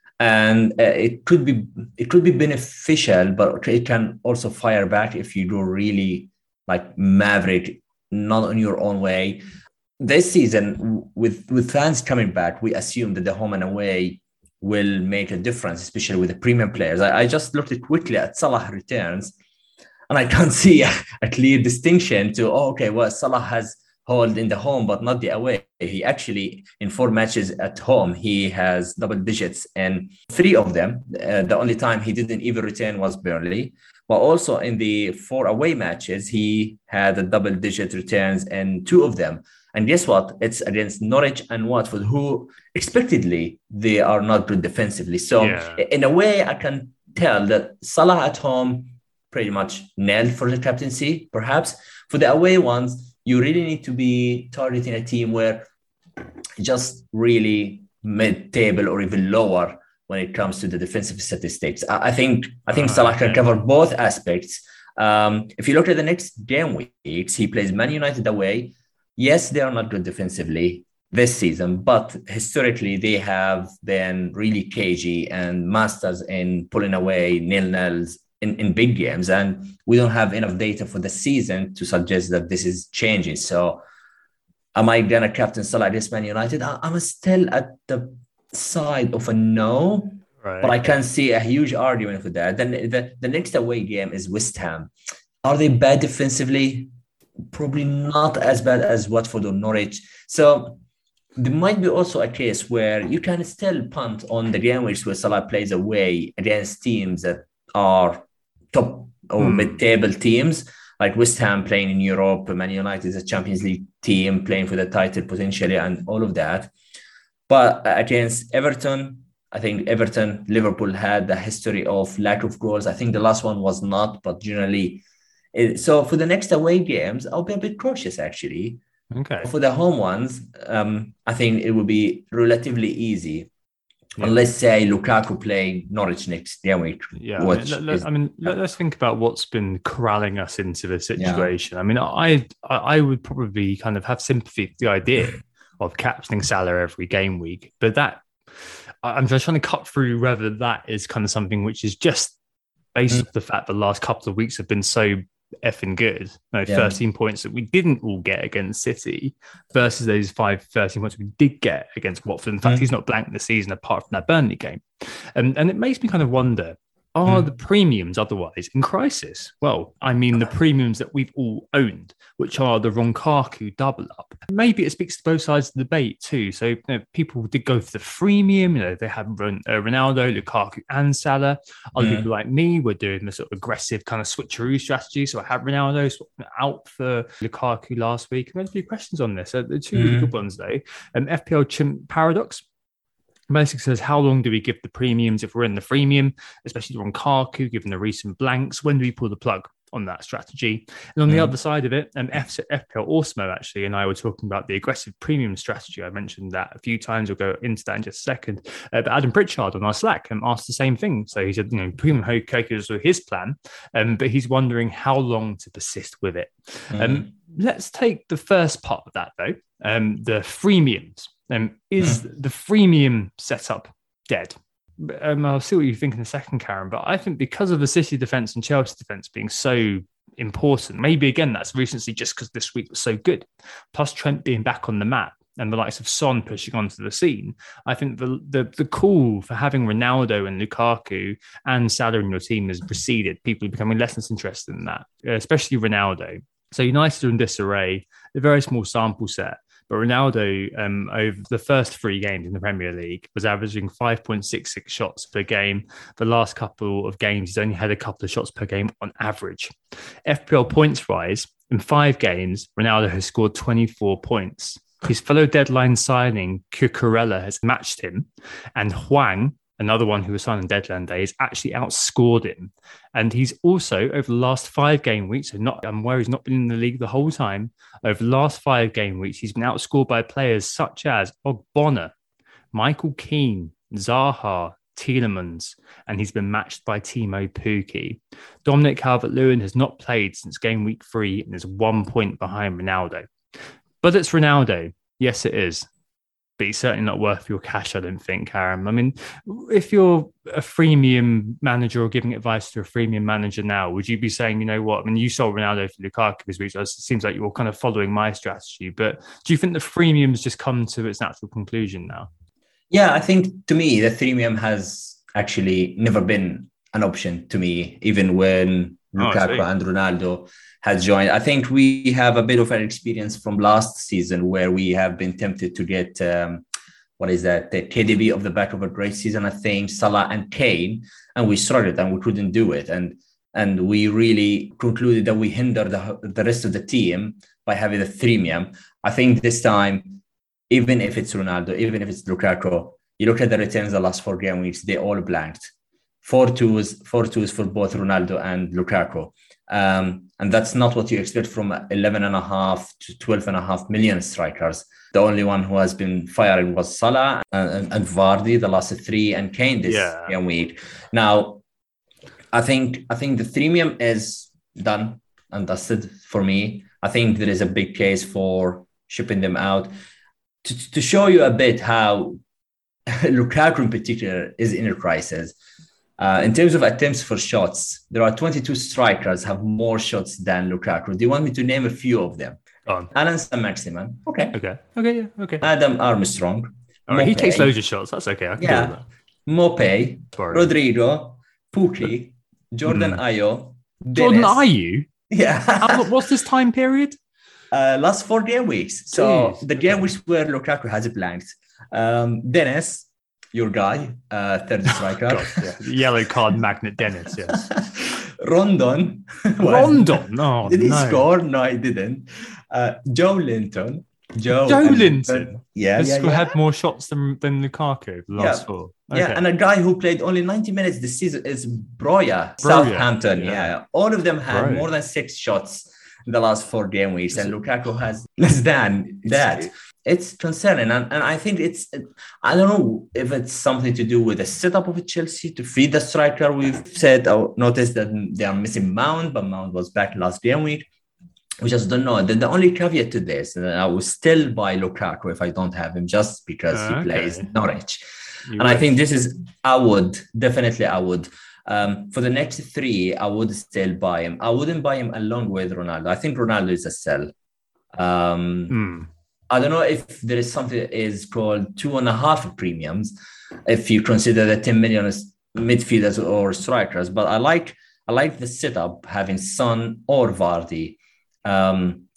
[SPEAKER 9] And uh, it could be it could be beneficial, but it can also fire back if you do really like maverick, not on your own way. This season, with with fans coming back, we assume that the home and away will make a difference, especially with the premium players. I, I just looked at quickly at Salah returns, and I can't see a, a clear distinction to, oh, okay, well, Salah has hold in the home, but not the away. He actually, in four matches at home, he has double digits in three of them. Uh, the only time he didn't even return was Burnley. But also in the four away matches, he had a double digit returns in two of them. And guess what? It's against Norwich and Watford, who expectedly they are not good defensively. So yeah. in a way, I can tell that Salah at home pretty much nailed for the captaincy. Perhaps for the away ones, you really need to be targeting a team where just really mid-table or even lower when it comes to the defensive statistics. I, I think I think uh, Salah can yeah. cover both aspects. Um, if you look at the next game weeks, he plays Man United away. Yes, they are not good defensively this season, but historically they have been really cagey and masters in pulling away nil-nils in, in big games. And we don't have enough data for the season to suggest that this is changing. So am I going to captain Salah against Man United? I, I'm still at the side of a no, right. But I can see a huge argument for that. Then the, the next away game is West Ham. Are they bad defensively? Probably not as bad as Watford or Norwich. So there might be also a case where you can still punt on the game which where Salah plays away against teams that are top or mm. mid-table teams, like West Ham playing in Europe, Man United is a Champions League team playing for the title potentially and all of that. But against Everton, I think Everton, Liverpool had a history of lack of goals. I think the last one was not, but generally. It, so for the next away games, I'll be a bit cautious actually.
[SPEAKER 8] Okay.
[SPEAKER 9] For the home ones, um, I think it will be relatively easy. Yeah. Unless, say, Lukaku play Norwich next game week.
[SPEAKER 8] Yeah, I mean, let, is, I mean let, let's think about what's been corralling us into this situation. Yeah. I mean, I I would probably kind of have sympathy for the idea of captaining Salah every game week, but that I'm just trying to cut through whether that is kind of something which is just based mm. on the fact that the last couple of weeks have been so effing good. You know, yeah. thirteen points that we didn't all get against City versus those five, thirteen points we did get against Watford. In fact, mm. he's not blanked the season apart from that Burnley game. And, and it makes me kind of wonder, are mm. the premiums otherwise in crisis? Well, I mean, the premiums that we've all owned, which are the Ronkaku double up, Maybe it speaks to both sides of the debate too. So you know, people did go for the freemium. You know, they had uh, Ronaldo, Lukaku, and Salah. Other mm. people like me were doing the sort of aggressive kind of switcheroo strategy. So I had Ronaldo out for Lukaku last week. We had a few questions on this. Uh, the two mm. really good ones though. Um, F P L Chimp Paradox basically says, how long do we give the premiums if we're in the freemium, especially on Lukaku, given the recent blanks? When do we pull the plug on that strategy? And on the mm. other side of it, um, F- FPL Osmo actually and I were talking about the aggressive premium strategy. I mentioned that a few times. We'll go into that in just a second. Uh, but Adam Pritchard on our Slack um, asked the same thing. So he said, you know, premium Lukaku is his plan, um, but he's wondering how long to persist with it. Mm. Um, let's take the first part of that though, um, the freemiums. Um, is mm. the freemium setup dead? Um, I'll see what you think in a second, Karen, but I think because of the City defence and Chelsea defence being so important, maybe again that's recency just because this week was so good, plus Trent being back on the map and the likes of Son pushing onto the scene, I think the the, the call for having Ronaldo and Lukaku and Salah in your team has receded. People are becoming less and less interested in that, especially Ronaldo. So United are in disarray, a very small sample set. But Ronaldo, um, over the first three games in the Premier League, was averaging five point six six shots per game. The last couple of games, he's only had a couple of shots per game on average. F P L points rise. In five games, Ronaldo has scored twenty-four points. His fellow deadline signing, Cucurella, has matched him. And Hwang, another one who was signed on deadline day, has actually outscored him. And he's also, over the last five game weeks, so not um, where he's not been in the league the whole time, over the last five game weeks, he's been outscored by players such as Ogbonna, Michael Keane, Zaha, Tielemans, and he's been matched by Timo Pukki. Dominic Calvert-Lewin has not played since game week three and is one point behind Ronaldo. But it's Ronaldo. Yes, it is. But he's certainly not worth your cash, I don't think, Karen. I mean, if you're a freemium manager or giving advice to a freemium manager now, would you be saying, you know what, I mean, you sold Ronaldo for Lukaku this week, so it seems like you're kind of following my strategy, but do you think the freemium's just come to its natural conclusion now?
[SPEAKER 9] Yeah, I think to me, the freemium has actually never been an option to me, even when Lukaku oh, and Ronaldo has joined. I think we have a bit of an experience from last season where we have been tempted to get, um, what is that, the K D B off the back of a great season, I think, Salah and Kane, and we struggled and we couldn't do it. And and we really concluded that we hindered the, the rest of the team by having the freemium. I think this time, even if it's Ronaldo, even if it's Lukaku, you look at the returns the last four game weeks, they all blanked. Four twos, four twos for both Ronaldo and Lukaku. Um, and that's not what you expect from eleven and a half to twelve and a half million strikers. The only one who has been firing was Salah and, and, and Vardy the last three, and Kane this yeah. game week. Now, I think I think the freemium is done and dusted for me. I think there is a big case for shipping them out. To, to show you a bit how Lukaku in particular is in a crisis. Uh, in terms of attempts for shots, there are twenty-two strikers have more shots than Lukaku. Do you want me to name a few of them?
[SPEAKER 8] On.
[SPEAKER 9] Alan Saint-Maximin. Okay.
[SPEAKER 8] Okay. Okay. Yeah. Okay.
[SPEAKER 9] Adam Armstrong.
[SPEAKER 8] All right, he takes loads of shots. That's okay. I can
[SPEAKER 9] yeah.
[SPEAKER 8] do that.
[SPEAKER 9] Mopé, Rodrigo, Pukki, Jordan mm. Ayew.
[SPEAKER 8] Jordan Ayew?
[SPEAKER 9] Yeah.
[SPEAKER 8] How, what's this time period?
[SPEAKER 9] Uh, last four game weeks. So
[SPEAKER 8] Jeez.
[SPEAKER 9] the game weeks where Lukaku has blanked. Um, Dennis. Your guy, uh, third striker.
[SPEAKER 8] God, yeah. Yellow card magnet Dennis, yes.
[SPEAKER 9] Rondon.
[SPEAKER 8] Rondon? No,
[SPEAKER 9] Did he
[SPEAKER 8] no.
[SPEAKER 9] score? No, he didn't. Uh, Joe Linton. Joe,
[SPEAKER 8] Joe Linton?
[SPEAKER 9] Yeah,
[SPEAKER 8] This
[SPEAKER 9] yeah, yeah.
[SPEAKER 8] had more shots than, than Lukaku the last
[SPEAKER 9] yeah.
[SPEAKER 8] four. Okay.
[SPEAKER 9] Yeah, and a guy who played only ninety minutes this season is Broja,
[SPEAKER 8] Broja.
[SPEAKER 9] Southampton. Yeah.
[SPEAKER 8] Yeah.
[SPEAKER 9] All of them had
[SPEAKER 8] Broja.
[SPEAKER 9] more than six shots in the last four game weeks, and Lukaku has less than that. It's concerning, and, and I think it's, I don't know if it's something to do with the setup of Chelsea to feed the striker. We've said, I noticed that they are missing Mount, but Mount was back last game week. We just don't know. The, the only caveat to this, and I will still buy Lukaku if I don't have him, just because
[SPEAKER 8] uh,
[SPEAKER 9] he
[SPEAKER 8] okay.
[SPEAKER 9] plays Norwich.
[SPEAKER 8] You
[SPEAKER 9] and
[SPEAKER 8] wish.
[SPEAKER 9] I think this is, I would, definitely I would. Um, for the next three, I would still buy him. I wouldn't buy him along with Ronaldo. I think Ronaldo is a sell. Um,
[SPEAKER 8] mm.
[SPEAKER 9] I don't know if there is something that is called two and a half premiums, if you consider the ten million midfielders or strikers. But I like I like the setup having Son or Vardy. Um,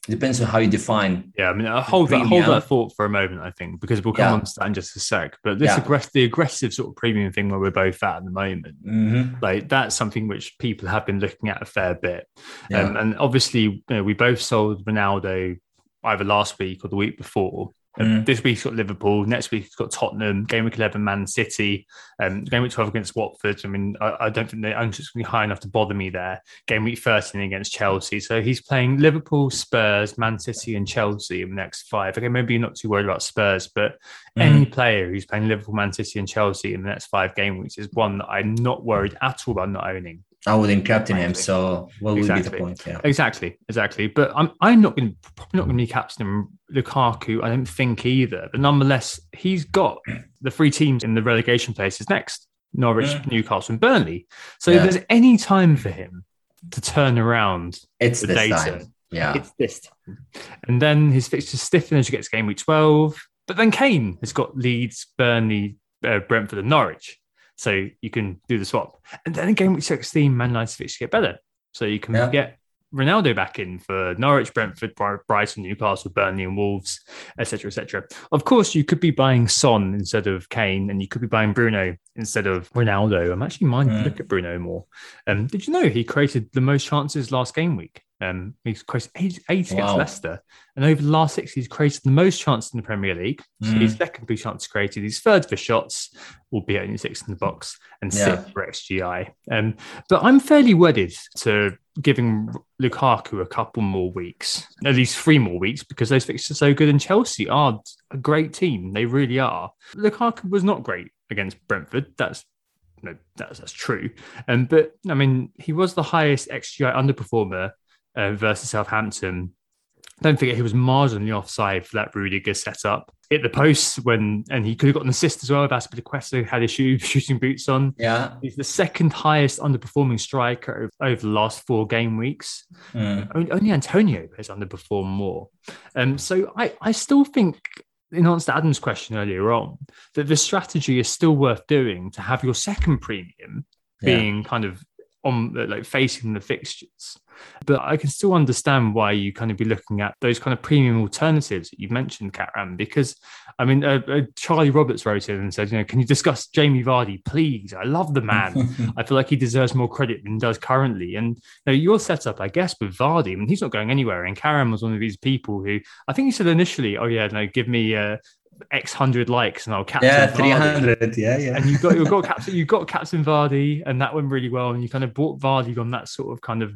[SPEAKER 9] depends on how you define.
[SPEAKER 8] Yeah, I mean, I'll hold that, hold that thought for a moment, I think, because we'll come
[SPEAKER 9] Yeah.
[SPEAKER 8] on to that in just a sec. But this
[SPEAKER 9] Yeah.
[SPEAKER 8] aggressive, the aggressive sort of premium thing where we're both at at the moment,
[SPEAKER 9] Mhm.
[SPEAKER 8] like that's something which people have been looking at a fair bit.
[SPEAKER 9] Yeah.
[SPEAKER 8] Um, and obviously, you know, we both sold Ronaldo either last week or the week before. Um,
[SPEAKER 9] Mm.
[SPEAKER 8] This week's got Liverpool. Next week, it's got Tottenham. Game week eleven, Man City. Um, game week twelve against Watford. I mean, I, I don't think the ownership's going to be high enough to bother me there. Game week thirteen against Chelsea. So he's playing Liverpool, Spurs, Man City, and Chelsea in the next five. Okay, maybe you're not too worried about Spurs, but
[SPEAKER 9] Mm.
[SPEAKER 8] any player who's playing Liverpool, Man City, and Chelsea in the next five game weeks is one that I'm not worried at all about not owning.
[SPEAKER 9] I wouldn't captain him,
[SPEAKER 8] Exactly.
[SPEAKER 9] so what would
[SPEAKER 8] Exactly.
[SPEAKER 9] be the point? Yeah.
[SPEAKER 8] Exactly, exactly. But I'm I'm not going to probably not going to be captaining Lukaku. I don't think either. But nonetheless, he's got the three teams in the relegation places next: Norwich,
[SPEAKER 9] Yeah.
[SPEAKER 8] Newcastle, and Burnley. So
[SPEAKER 9] Yeah.
[SPEAKER 8] if there's any time for him to turn around
[SPEAKER 9] It's
[SPEAKER 8] the
[SPEAKER 9] this
[SPEAKER 8] data,
[SPEAKER 9] time. Yeah.
[SPEAKER 8] it's this time. And then his fixtures stiffen as you get to game week twelve. But then Kane has got Leeds, Burnley, uh, Brentford, and Norwich. So you can do the swap. And then in game week sixteen, Man United's fixtures get better. So you can
[SPEAKER 9] Yeah.
[SPEAKER 8] get Ronaldo back in for Norwich, Brentford, Brighton, Newcastle, Burnley, and Wolves, et cetera, et cetera. Of course, you could be buying Son instead of Kane, and you could be buying Bruno instead of Ronaldo. I'm actually minded to
[SPEAKER 9] Mm.
[SPEAKER 8] look at Bruno more. Um, did you know he created the most chances last game week? Um, he's created eighty, eighty against
[SPEAKER 9] Wow.
[SPEAKER 8] Leicester, and over the last six, he's created the most chances in the Premier League. So
[SPEAKER 9] Mm.
[SPEAKER 8] he's second for chances created. He's third for shots, albeit only six in the box, and
[SPEAKER 9] Yeah.
[SPEAKER 8] sixth for X G I. Um, but I'm fairly wedded to giving Lukaku a couple more weeks, at least three more weeks, because those fixtures are so good. And Chelsea are a great team; they really are. Lukaku was not great against Brentford. That's no, that's that's true. Um, but I mean, he was the highest X G I underperformer uh, versus Southampton. Don't forget, he was marginally offside for that Rudiger setup. Hit the post when, and he could have got an assist as well if Azpilicueta had his shoe, shooting boots on.
[SPEAKER 9] Yeah.
[SPEAKER 8] He's the second highest underperforming striker over, over the last four game weeks.
[SPEAKER 9] Mm.
[SPEAKER 8] Only, only Antonio has underperformed more. Um, so I, I still think, in answer to Adam's question earlier on, that the strategy is still worth doing to have your second premium
[SPEAKER 9] Yeah.
[SPEAKER 8] being kind of on like facing the fixtures. But I can still understand why you kind of be looking at those kind of premium alternatives that you've mentioned, Katram, because I mean, uh, uh, Charlie Roberts wrote in and said, you know, can you discuss Jamie Vardy, please? I love the man. I feel like he deserves more credit than he does currently. And you know, your setup, I guess, with Vardy, I mean, he's not going anywhere. And Karam was one of these people who, I think he said initially, oh yeah, no, give me uh, X hundred likes and I'll captain
[SPEAKER 9] Yeah,
[SPEAKER 8] Vardy.
[SPEAKER 9] three hundred. Yeah, yeah.
[SPEAKER 8] And you got you got captain you got captain Vardy, and that went really well. And you kind of brought Vardy on that sort of kind of,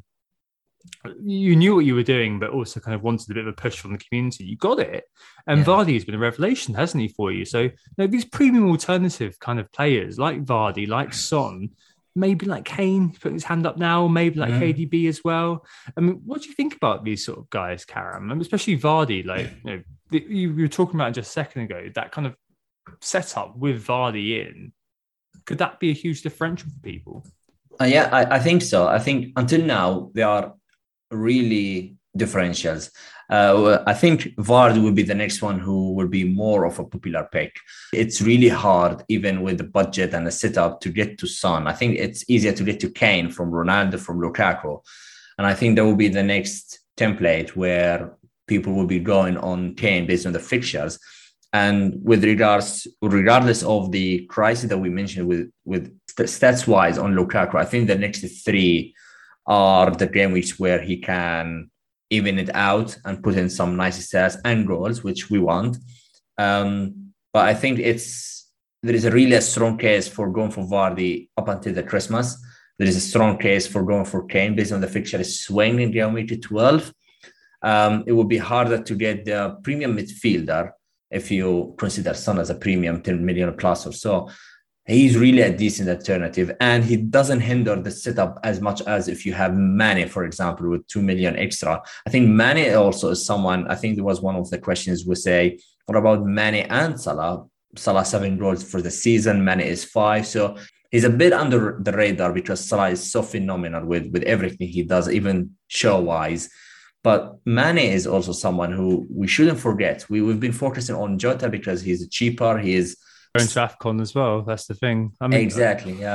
[SPEAKER 8] you knew what you were doing, but also kind of wanted a bit of a push from the community. You got it, and
[SPEAKER 9] Yeah.
[SPEAKER 8] Vardy has been a revelation, hasn't he, for you? So you know, these premium alternative kind of players like Vardy, like Son, maybe like Kane putting his hand up now, maybe like
[SPEAKER 9] Mm.
[SPEAKER 8] K D B as well. I mean, what do you think about these sort of guys, Karam? I mean, especially Vardy, like you know, the, you, you were talking about just a second ago, that kind of setup with Vardy in. Could that be a huge differential for people?
[SPEAKER 9] Uh, yeah, I, I think so. I think until now, they are really differentials. Uh, I think Vardy will be the next one who will be more of a popular pick. It's really hard, even with the budget and the setup, to get to Son. I think it's easier to get to Kane from Ronaldo, from Lukaku. And I think that will be the next template where people will be going on Kane based on the fixtures. And with regards, regardless of the crisis that we mentioned with, with stats-wise on Lukaku, I think the next three are the game weeks where he can even it out and put in some nice stats and goals, which we want. Um, but I think it's there is a really a strong case for going for Vardy up until the Christmas. There is a strong case for going for Kane based on the fixture is swinging in game week twelve. Um, it would be harder to get the premium midfielder if you consider Son as a premium ten million plus or so. He's really a decent alternative, and he doesn't hinder the setup as much as if you have Mane, for example, with two million extra. I think Mane also is someone, I think there was one of the questions we say, what about Mane and Salah? Salah seven goals for the season, Mane is five. So he's a bit under the radar because Salah is so phenomenal with, with everything he does, even show-wise. But Mane is also someone who we shouldn't forget. We, we've been focusing on Jota because he's cheaper, he is
[SPEAKER 8] Going to AFCON as well. That's the thing. I mean,
[SPEAKER 9] exactly, yeah.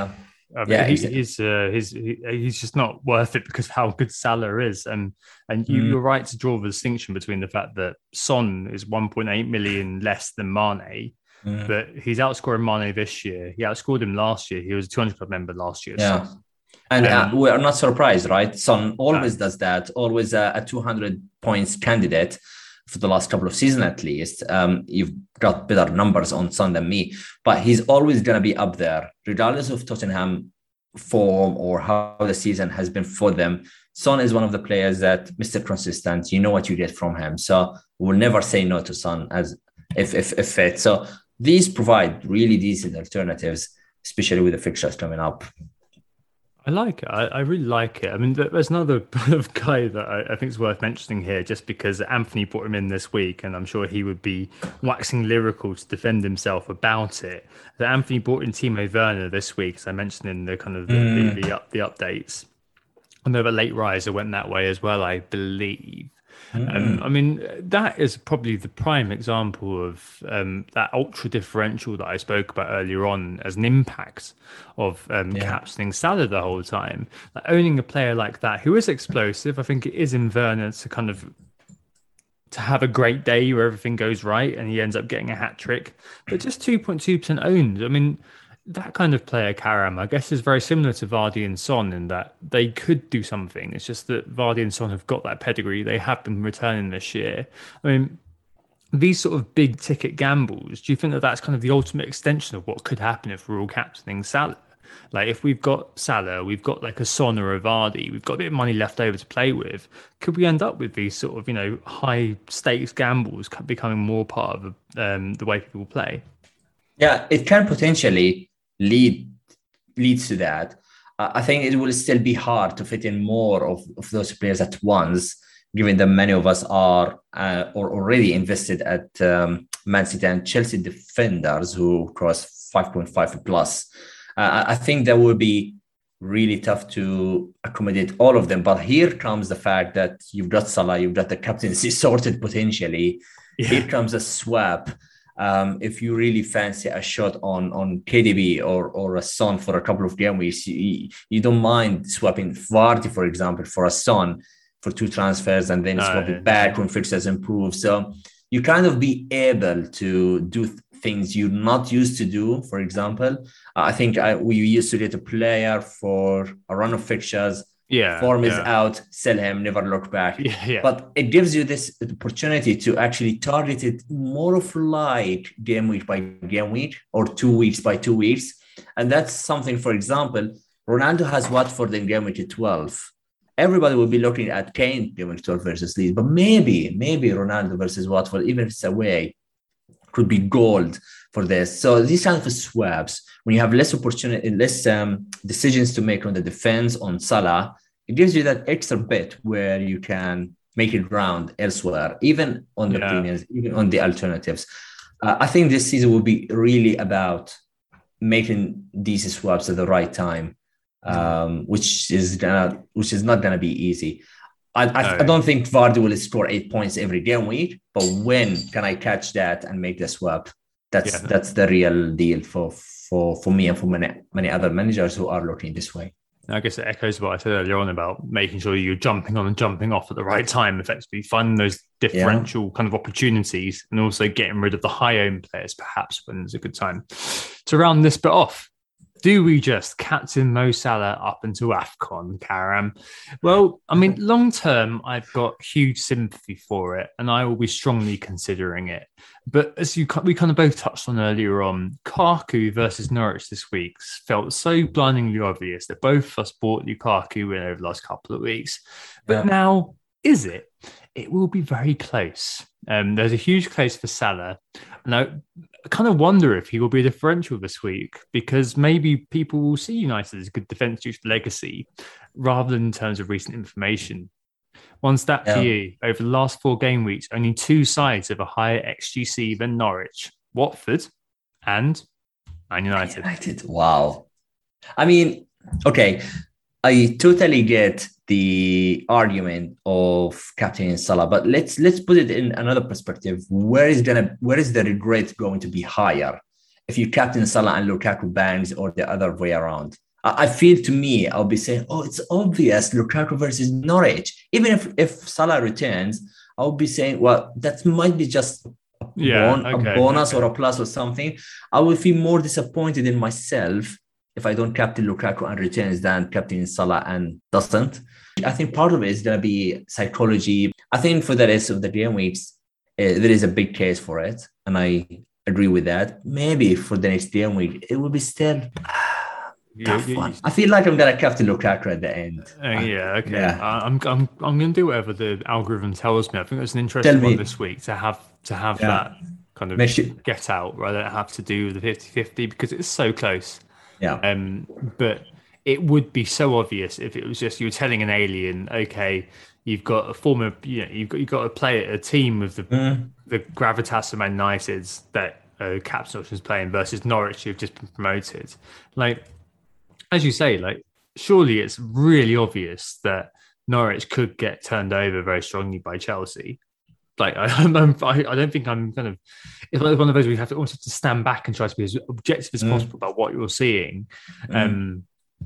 [SPEAKER 8] I mean,
[SPEAKER 9] Yeah,
[SPEAKER 8] he,
[SPEAKER 9] exactly.
[SPEAKER 8] he's uh, he's he, he's just not worth it because of how good Salah is, and and you,
[SPEAKER 9] Mm.
[SPEAKER 8] you're right to draw the distinction between the fact that Son is one point eight million less than Mane,
[SPEAKER 9] Mm.
[SPEAKER 8] but he's outscoring Mane this year. He outscored him last year. He was a two hundred club member last year.
[SPEAKER 9] Yeah.
[SPEAKER 8] So,
[SPEAKER 9] And uh,
[SPEAKER 8] Um,
[SPEAKER 9] we are not surprised, right? Son always
[SPEAKER 8] No.
[SPEAKER 9] does that, always a, a two hundred points candidate for the last couple of seasons at least. Um, you've got better numbers on Son than me, but he's always going to be up there, regardless of Tottenham form or how the season has been for them. Son is one of the players that Mister Consistent, you know what you get from him. So we'll never say no to Son as if, if, if fit. So these provide really decent alternatives, especially with the fixtures coming up.
[SPEAKER 8] I like it. I, I really like it. I mean, there- there's another kind of guy that I, I think is worth mentioning here, just because Anthony brought him in this week, and I'm sure he would be waxing lyrical to defend himself about it. That Anthony brought in Timo Werner this week, as I mentioned in the kind of the,
[SPEAKER 9] Mm.
[SPEAKER 8] the, the, up, the updates. I know the late riser went that way as well, I believe. Um, I mean, that is probably the prime example of um, that ultra differential that I spoke about earlier on as an impact of um,
[SPEAKER 9] Yeah.
[SPEAKER 8] captaining Salah the whole time. Like, owning a player like that who is explosive, I think it is in Werner to kind of to have a great day where everything goes right and he ends up getting a hat trick, but just two point two percent owned. I mean, that kind of player, Karam, I guess is very similar to Vardy and Son in that they could do something. It's just that Vardy and Son have got that pedigree. They have been returning this year. I mean, these sort of big ticket gambles, do you think that that's kind of the ultimate extension of what could happen if we're all captaining Salah? Like if we've got Salah, we've got like a Son or a Vardy, we've got a bit of money left over to play with. Could we end up with these sort of, you know, high stakes gambles becoming more part of um, the way people play?
[SPEAKER 9] Yeah, it can potentially lead leads to that. Uh, I think it will still be hard to fit in more of, of those players at once, given that many of us are uh, or already invested at um, Man City and Chelsea defenders who cross five point five plus. Uh, I think that would be really tough to accommodate all of them. But here comes the fact that you've got Salah, you've got the captaincy sorted potentially.
[SPEAKER 8] Yeah.
[SPEAKER 9] Here comes a swap. Um, if you really fancy a shot on, on K D B or or a Son for a couple of game weeks, you, you don't mind swapping Vardy, for example, for a Son for two transfers and then
[SPEAKER 8] No,
[SPEAKER 9] swap
[SPEAKER 8] yeah.
[SPEAKER 9] it back when fixtures improve. So you kind of be able to do th- things you're not used to do. For example, uh, I think I, we used to get a player for a run of fixtures.
[SPEAKER 8] Yeah.
[SPEAKER 9] Form is
[SPEAKER 8] yeah.
[SPEAKER 9] out, sell him, never look back.
[SPEAKER 8] Yeah, yeah.
[SPEAKER 9] But it gives you this opportunity to actually target it more of like game week by game week or two weeks by two weeks. And that's something, for example, Ronaldo has Watford in game week twelve. Everybody will be looking at Kane game week twelve versus Leeds, but maybe, maybe Ronaldo versus Watford, even if it's away, could be gold for this. So these kind of swaps, when you have less opportunity, less um, decisions to make on the defense on Salah, it gives you that extra bit where you can make it round elsewhere, even on the
[SPEAKER 8] Yeah.
[SPEAKER 9] premiums, even on the alternatives. Uh, I think this season will be really about making these swaps at the right time, um, which is gonna, which is not gonna be easy. I, I,
[SPEAKER 8] No.
[SPEAKER 9] I don't think Vardy will score eight points every game week, but when can I catch that and make the swap? That's
[SPEAKER 8] Yeah.
[SPEAKER 9] that's the real deal for for for me and for many many other managers who are looking this way.
[SPEAKER 8] I guess it echoes what I said earlier on about making sure you're jumping on and jumping off at the right time, effectively finding those differential kind of opportunities and also getting rid of the high owned players, perhaps when there's a good time. To round this bit off, do we just captain Mo Salah up into AFCON, Karam? Well, I mean, long term, I've got huge sympathy for it and I will be strongly considering it. But as you we kind of both touched on earlier on, Lukaku versus Norwich this week felt so blindingly obvious that both of us bought Lukaku in over the last couple of weeks. But
[SPEAKER 9] Yeah.
[SPEAKER 8] now, is it? It will be very close. Um, there's a huge case for Salah. And I kind of wonder if he will be a differential this week because maybe people will see United as a good defence due to legacy rather than in terms of recent information. One stat
[SPEAKER 9] Yeah.
[SPEAKER 8] for you, over the last four game weeks, only two sides have a higher X G C than Norwich, Watford and Man United.
[SPEAKER 9] United. Wow. I mean, okay, I totally get the argument of captaining Salah, but let's let's put it in another perspective. Where is gonna where is the regret going to be higher if you captain Salah and Lukaku bangs or the other way around? I I feel to me, I'll be saying, oh, it's obvious Lukaku versus Norwich. Even if, if Salah returns, I'll be saying, well, that might be just a,
[SPEAKER 8] Yeah,
[SPEAKER 9] bon-
[SPEAKER 8] okay,
[SPEAKER 9] a bonus
[SPEAKER 8] okay.
[SPEAKER 9] or a plus or something. I will feel more disappointed in myself if I don't captain Lukaku and returns than captain Salah and doesn't. I think part of it is going to be psychology. I think for the rest of the game weeks, uh, there is a big case for it. And I agree with that. Maybe for the next game week, it will be still
[SPEAKER 8] You-
[SPEAKER 9] tough
[SPEAKER 8] you-
[SPEAKER 9] one. I feel like I'm going to captain Lukaku at the end.
[SPEAKER 8] Uh, yeah, okay.
[SPEAKER 9] Yeah.
[SPEAKER 8] I- I'm I'm I'm going to do whatever the algorithm tells me. I think that's an interesting
[SPEAKER 9] Tell me.
[SPEAKER 8] one this week to have to have
[SPEAKER 9] Yeah.
[SPEAKER 8] that kind of
[SPEAKER 9] Make sure-
[SPEAKER 8] get out rather than have to do the fifty-fifty because it's so close.
[SPEAKER 9] Yeah.
[SPEAKER 8] Um, but it would be so obvious if it was just you were telling an alien, okay, you've got a former, you know, you've got you've got to play a team of the
[SPEAKER 9] Mm.
[SPEAKER 8] the gravitas of Man United that uh, Captain was playing versus Norwich, who've just been promoted. Like, as you say, like surely it's really obvious that Norwich could get turned over very strongly by Chelsea. Like I, I'm, I, I don't think I'm kind of. It's like one of those where you have to almost have to stand back and try to be as objective as
[SPEAKER 9] Mm.
[SPEAKER 8] possible about what you're seeing.
[SPEAKER 9] Mm.
[SPEAKER 8] Um,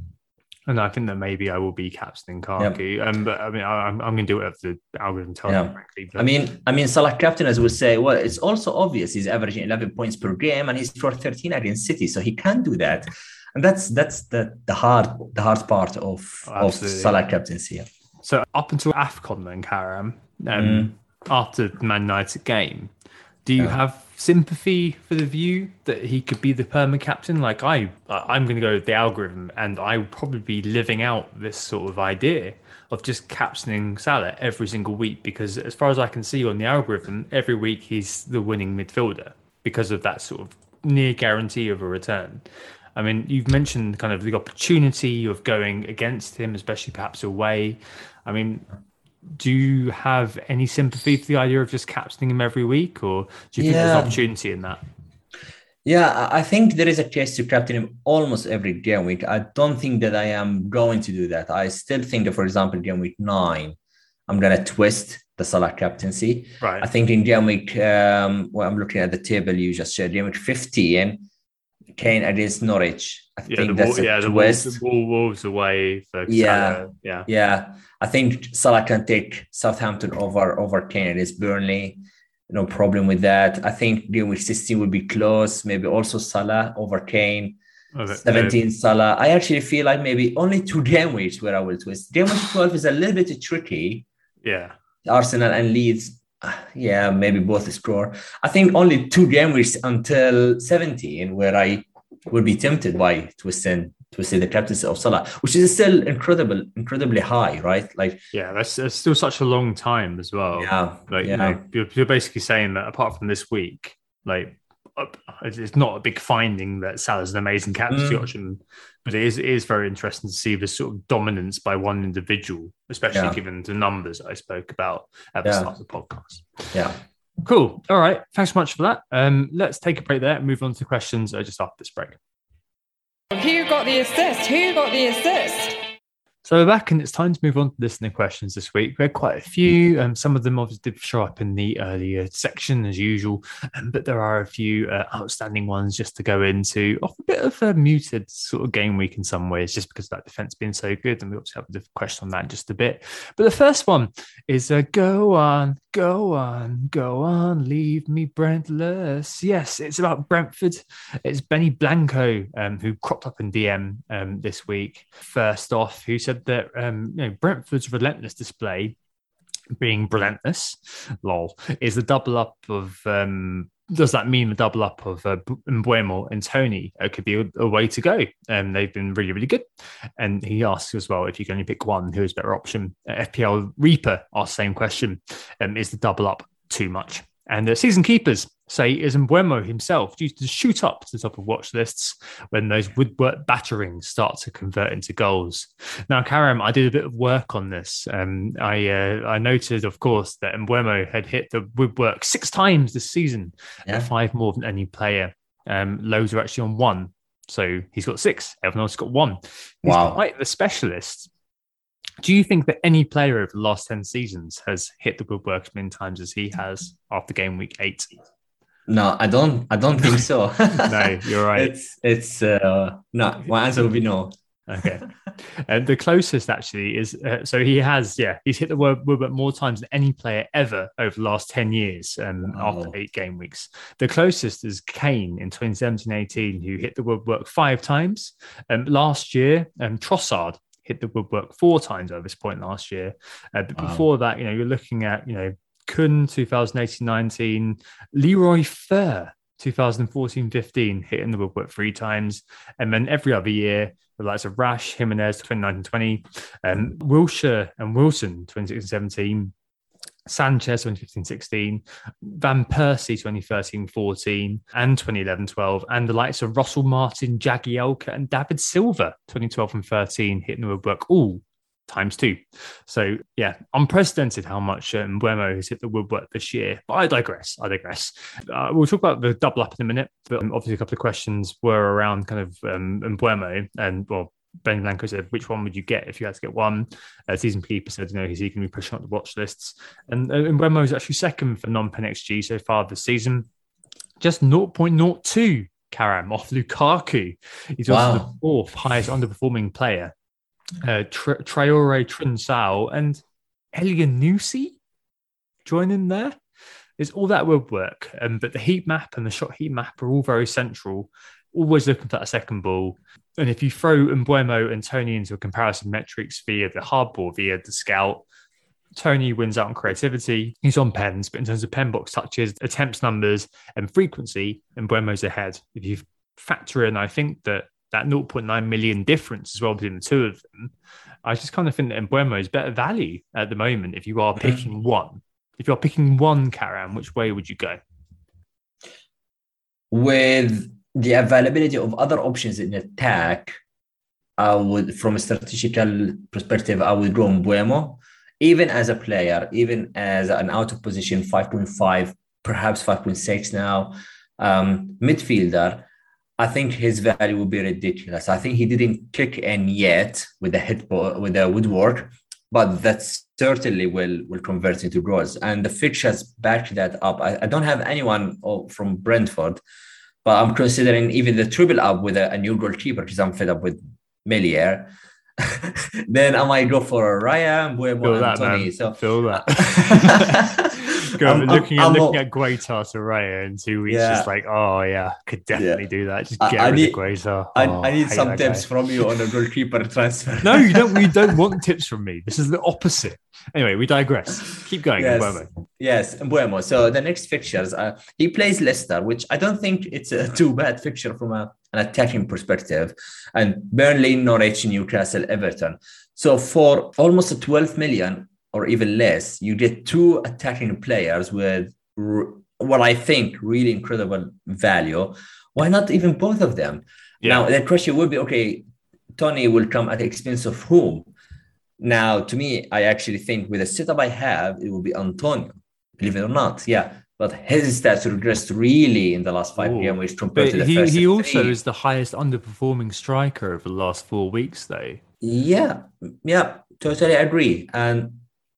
[SPEAKER 8] and I think that maybe I will be captaining Kaku. Um, but I mean, I, I'm I'm going to do whatever the algorithm tells
[SPEAKER 9] Yeah.
[SPEAKER 8] me. Frankly, but
[SPEAKER 9] I mean, I mean, Salah captainers will say, well, it's also obvious he's averaging eleven points per game and he's scored thirteen against City, so he can do that. And that's that's the the hard the hard part of,
[SPEAKER 8] Oh,
[SPEAKER 9] of
[SPEAKER 8] absolutely.
[SPEAKER 9] Salah captaincy.
[SPEAKER 8] so up until AFCON then, Karam, um,
[SPEAKER 9] Mm.
[SPEAKER 8] after the Man United game, do you
[SPEAKER 9] Yeah.
[SPEAKER 8] have sympathy for the view that he could be the perma captain? Like I, I'm going to go with the algorithm, and I would probably be living out this sort of idea of just captaining Salah every single week because, as far as I can see on the algorithm, every week he's the winning midfielder because of that sort of near guarantee of a return. I mean, you've mentioned kind of the opportunity of going against him, especially perhaps away. I mean, do you have any sympathy for the idea of just captaining him every week, or do you think there's
[SPEAKER 9] Yeah.
[SPEAKER 8] an opportunity in that?
[SPEAKER 9] Yeah, I I think there is a case to captain him almost every game week. I don't think that I am going to do that. I still think that, for example, game week nine, I'm going to twist the Salah captaincy.
[SPEAKER 8] Right.
[SPEAKER 9] I think in game week, um, well, I'm looking at the table you just shared, game week fifteen, Kane against Norwich. I
[SPEAKER 8] Yeah,
[SPEAKER 9] think
[SPEAKER 8] the,
[SPEAKER 9] that's
[SPEAKER 8] Wol-
[SPEAKER 9] a
[SPEAKER 8] yeah, the
[SPEAKER 9] twist.
[SPEAKER 8] Wolves, the Wol- Wolves away for
[SPEAKER 9] Yeah.
[SPEAKER 8] Salah. Yeah.
[SPEAKER 9] Yeah, I think Salah can take Southampton over over Kane against Burnley. No problem with that. I think game week sixteen would be close. Maybe also Salah over Kane.
[SPEAKER 8] Oh, that-
[SPEAKER 9] seventeen Salah. I actually feel like maybe only two game weeks where I will twist. Game week twelve is a little bit tricky.
[SPEAKER 8] Yeah.
[SPEAKER 9] Arsenal and Leeds, uh, yeah, maybe both score. I think only two game weeks until seventeen where I would be tempted by twisting twisting the captaincy of Salah, which is still incredible, incredibly high, right? Like,
[SPEAKER 8] Yeah, that's, that's still such a long time as well.
[SPEAKER 9] yeah,
[SPEAKER 8] Like,
[SPEAKER 9] yeah.
[SPEAKER 8] you know, you're, you're basically saying that apart from this week, like, uh, it's it's not a big finding that Salah's an amazing captaincy
[SPEAKER 9] Mm.
[SPEAKER 8] option, but it is it is very interesting to see this sort of dominance by one individual, especially
[SPEAKER 9] Yeah.
[SPEAKER 8] given the numbers I spoke about at the
[SPEAKER 9] Yeah.
[SPEAKER 8] start of the podcast.
[SPEAKER 9] Yeah.
[SPEAKER 8] Cool. All right. Thanks so much for that. Um, let's take a break there and move on to questions uh, just after this break.
[SPEAKER 7] Who got the assist? Who got the assist?
[SPEAKER 8] So we're back and it's time to move on to listener questions this week. We had quite a few. Um, some of them obviously did show up in the earlier section as usual, um, but there are a few uh, outstanding ones just to go into off a bit of a muted sort of game week in some ways, just because that defense being so good. And we obviously have a different question on that in just a bit. But the first one is uh, go on, go on, go on, leave me Brentless. Yes, it's about Brentford. It's Benny Blanco um, who cropped up in D M um, this week. First off, who said that um, you know, Brentford's relentless display, being relentless, lol, is the double up of. Um, does that mean the double up of uh, Mbeumo and Tony uh, could be a, a way to go? Um, they've been really, really good. And he asks as well if you can only pick one, who is a better option? Uh, F P L Reaper asks the same question: um, is the double up too much? And the season keepers say is Mbeumo himself due to shoot up to the top of watch lists when those woodwork batterings start to convert into goals. Now, Karam, I did a bit of work on this. Um, I uh, I noted, of course, that Mbeumo had hit the woodwork six times this season,
[SPEAKER 9] Yeah.
[SPEAKER 8] five more than any player. Um, loads are actually on one. So he's got six. Everyone else has got one. He's
[SPEAKER 9] Wow.
[SPEAKER 8] quite the specialist. Do you think that any player over the last ten seasons has hit the woodwork as many times as he has after game week eight?
[SPEAKER 9] No, I don't. I don't think so.
[SPEAKER 8] No, you're right.
[SPEAKER 9] It's it's uh, no. My answer would be no.
[SPEAKER 8] Okay. Uh, the closest actually is uh, so he has, yeah, he's hit the Woodwork more times than any player ever over the last ten years um,
[SPEAKER 9] Wow.
[SPEAKER 8] after eight game weeks. The closest is Kane in twenty seventeen eighteen, who hit the Woodwork five times. Um, last year, um, Trossard hit the Woodwork four times over this point last year. Uh, but
[SPEAKER 9] Wow.
[SPEAKER 8] before that, you know, you're looking at, you know, Kun twenty eighteen nineteen, Leroy Fer twenty fourteen fifteen hitting the Woodwork three times, and then every other year the likes of Rash, Jimenez twenty nineteen twenty, um, Wilshire and Wilson twenty sixteen seventeen, Sanchez twenty fifteen sixteen, Van Persie twenty thirteen fourteen, and twenty eleven twelve, and the likes of Russell Martin, Jagielka, and David Silva twenty twelve and thirteen hitting the Woodwork all times two. So yeah, unprecedented how much uh, Mbeumo has hit the Woodwork this year. But I digress. I digress. Uh, we'll talk about the double up in a minute. But um, obviously, a couple of questions were around kind of um, Mbeumo, and well, Ben Blanco said, which one would you get if you had to get one? Uh, Season Keeper said, you know, he's going to be pushing up the watch lists. And uh, Mbeumo is actually second for non-pen X G so far this season. Just zero point zero two Karam off Lukaku. He's also
[SPEAKER 9] Wow.
[SPEAKER 8] the fourth highest underperforming player. Uh, Tra- Traore Trinsao and Elianusi joining there. It's all that Woodwork, um, but the heat map and the shot heat map are all very central, always looking for that second ball. And if you throw Mbeumo and Tony into a comparison metrics via the hub or via the scout, Tony wins out on creativity. He's on pens, but in terms of pen box touches, attempts numbers, and frequency, Mbeumo's ahead. If you factor in, I think that that zero point nine million difference as well between the two of them, I just kind of think that Mbeumo is better value at the moment if you are picking mm. one. If you're picking one, Karam, which way would you go?
[SPEAKER 9] With the availability of other options in attack, I would, from a strategical perspective, I would go Mbeumo. Even as a player, even as an out of position five point five, perhaps five point six now, um, midfielder, I think his value will be ridiculous. I think he didn't kick in yet with the hit ball, with the Woodwork, but that certainly will, will convert into goals. And the fixtures back that up. I, I don't have anyone from Brentford, but I'm considering even the triple up with a, a new goalkeeper because I'm fed up with Melier. Then I might go for Raya, Mbeumo, and Tony.
[SPEAKER 8] Man.
[SPEAKER 9] So
[SPEAKER 8] feel that. Go, I'm, looking
[SPEAKER 9] I'm,
[SPEAKER 8] at
[SPEAKER 9] I'm,
[SPEAKER 8] looking at Guaita to Raya in two weeks,
[SPEAKER 9] yeah.
[SPEAKER 8] just like, oh yeah, could definitely
[SPEAKER 9] yeah.
[SPEAKER 8] do that. Just get
[SPEAKER 9] I,
[SPEAKER 8] rid
[SPEAKER 9] I need,
[SPEAKER 8] of Guaita.
[SPEAKER 9] I,
[SPEAKER 8] oh,
[SPEAKER 9] I need
[SPEAKER 8] I
[SPEAKER 9] some tips guy. from you on a goalkeeper transfer.
[SPEAKER 8] No, you don't. You don't want tips from me. This is the opposite. Anyway, we digress. Keep going,
[SPEAKER 9] yes.
[SPEAKER 8] Mbeumo.
[SPEAKER 9] Yes, Mbeumo. So the next fixtures, uh, he plays Leicester, which I don't think it's a too bad fixture from a, an attacking perspective, and Burnley, Norwich, Newcastle, Everton. So for almost twelve million or even less, you get two attacking players with r- what I think really incredible value. Why not even both of them? Yeah. Now, the question would be, okay, Tony will come at the expense of whom? Now, to me, I actually think with the setup I have, it will be Antonio, believe it or not. Yeah. But his stats regressed really in the last five game weeks compared
[SPEAKER 8] but
[SPEAKER 9] to the
[SPEAKER 8] he,
[SPEAKER 9] first
[SPEAKER 8] He also three.
[SPEAKER 9] is
[SPEAKER 8] the highest underperforming striker over the last four weeks, though.
[SPEAKER 9] Yeah, yeah, totally agree. And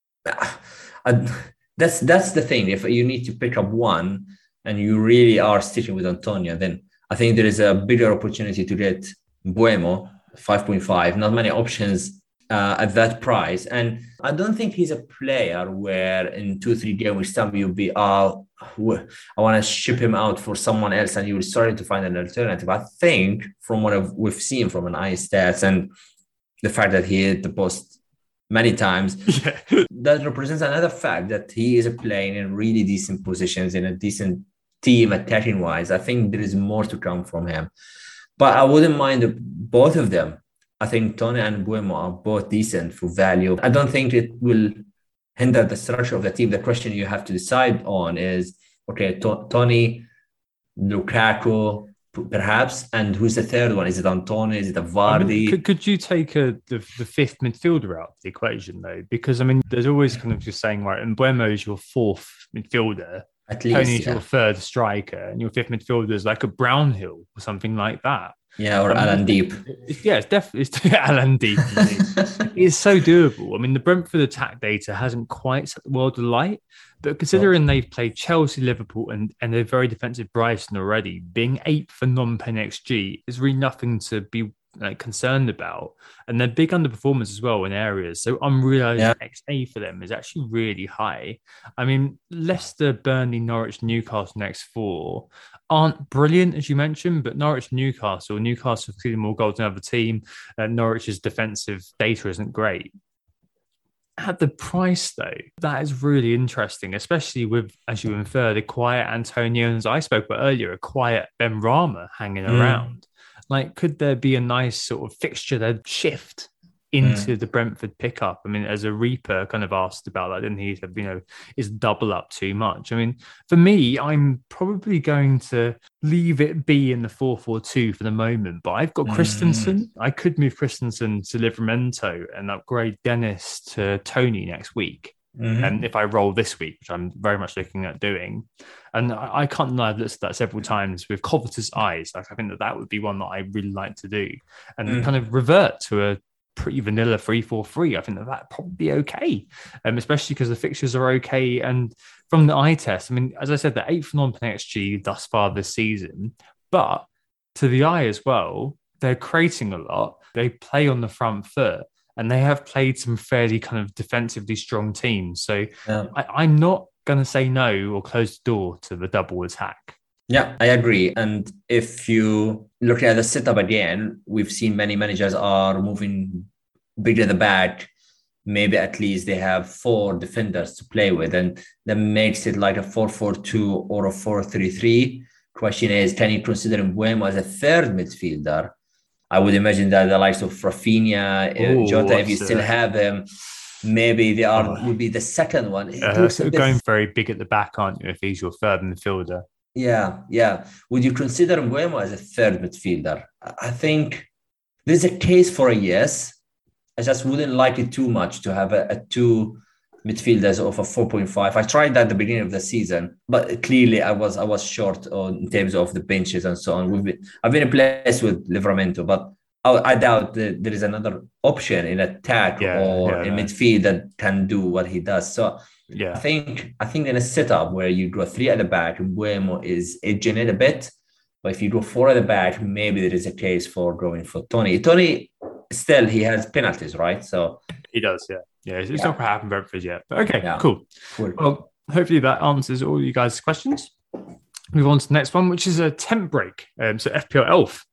[SPEAKER 9] uh, that's that's the thing. If you need to pick up one and you really are sticking with Antonio, then I think there is a bigger opportunity to get Mbeumo, five point five. Not many options uh, at that price. And I don't think he's a player where in two, three games time you'll be, oh, I want to ship him out for someone else and you will start to find an alternative. I think from what I've, we've seen from an eye stats and the fact that he hit the post many times, yeah. that represents another fact that he is playing in really decent positions in a decent team attacking wise. I think there is more to come from him, but I wouldn't mind both of them. I think Tony and Mbeumo are both decent for value. I don't think it will hinder the structure of the team. The question you have to decide on is, okay, to- Tony, Lukaku, perhaps, and who's the third one? Is it Antonio? Is it a Vardy?
[SPEAKER 8] I mean, could, could you take a, the, the fifth midfielder out of the equation, though? Because, I mean, there's always kind of just saying, right, Mbeumo is your fourth midfielder.
[SPEAKER 9] At least,
[SPEAKER 8] Tony's
[SPEAKER 9] yeah.
[SPEAKER 8] your third striker, and your fifth midfielder is like a Brownhill or something like that.
[SPEAKER 9] Yeah, or
[SPEAKER 8] um,
[SPEAKER 9] Alan Deep.
[SPEAKER 8] It's, yeah, it's definitely it's Alan Deep. It's so doable. I mean, the Brentford attack data hasn't quite set the world alight, but considering oh. they've played Chelsea, Liverpool, and, and they're very defensive Brighton already, being eighth for non-pen X G is really nothing to be like concerned about, and they're big underperformers as well in areas. So unrealized
[SPEAKER 9] Yeah.
[SPEAKER 8] X A for them is actually really high. I mean, Leicester, Burnley, Norwich, Newcastle next four aren't brilliant, as you mentioned, but Norwich, Newcastle, Newcastle have conceded more goals than other team. Uh, Norwich's defensive data isn't great. At the price, though, that is really interesting, especially with, as you infer, the quiet Antonio, and as I spoke about earlier, a quiet Benrahma hanging
[SPEAKER 9] Mm.
[SPEAKER 8] around. Like, could there be a nice sort of fixture that shift into mm. the Brentford pickup? I mean, as a Reaper kind of asked about that, didn't he? He said, you know, is double up too much? I mean, for me, I'm probably going to leave it be in the four four two for the moment, but I've got mm. Christensen. I could move Christensen to Livramento and upgrade Dennis to Tony next week. Mm-hmm. And if I roll this week, which I'm very much looking at doing, and I, I can't deny that that several times with covetous eyes, like I think that that would be one that I really like to do, and mm. kind of revert to a pretty vanilla three four three. I think that that'd probably be okay, um, especially because the fixtures are okay. And from the eye test, I mean, as I said, the eighth non-pen X G thus far this season, but to the eye as well, they're creating a lot. They play on the front foot. And they have played some fairly kind of defensively strong teams. So yeah. I, I'm not going to say no or close the door to the double attack.
[SPEAKER 9] Yeah, I agree. And if you look at the setup again, we've seen many managers are moving bigger at the back. Maybe at least they have four defenders to play with. And that makes it like a four four two or a four three three. Question is, can you consider Mbeumo as a third midfielder? I would imagine that the likes of Rafinha, Ooh, Jota, if you still it? have them, maybe they are oh. would be the second one.
[SPEAKER 8] Uh, so going very big at the back, aren't you, if he's your third midfielder?
[SPEAKER 9] Yeah, yeah. Would you consider Mbeumo as a third midfielder? I think there's a case for a yes. I just wouldn't like it too much to have a, a two midfielders of a four point five. I tried that at the beginning of the season, but clearly I was I was short on, in terms of the benches and so on. We've been, I've been impressed with Livramento, but I, I doubt that there is another option in attack yeah, or yeah, in yeah. midfield that can do what he does. So yeah, I think I think in a setup where you go three at the back, Mbeumo is edging it a bit. But if you go four at the back, maybe there is a case for going for Tony. Tony, still, he has penalties, right? So
[SPEAKER 8] he does, yeah. Yeah, it's yeah. not quite happened Brentford yet. But okay, yeah. cool.
[SPEAKER 9] cool.
[SPEAKER 8] Well, hopefully that answers all you guys' questions. Move on to the next one, which is a temp break. Um, so F P L Elf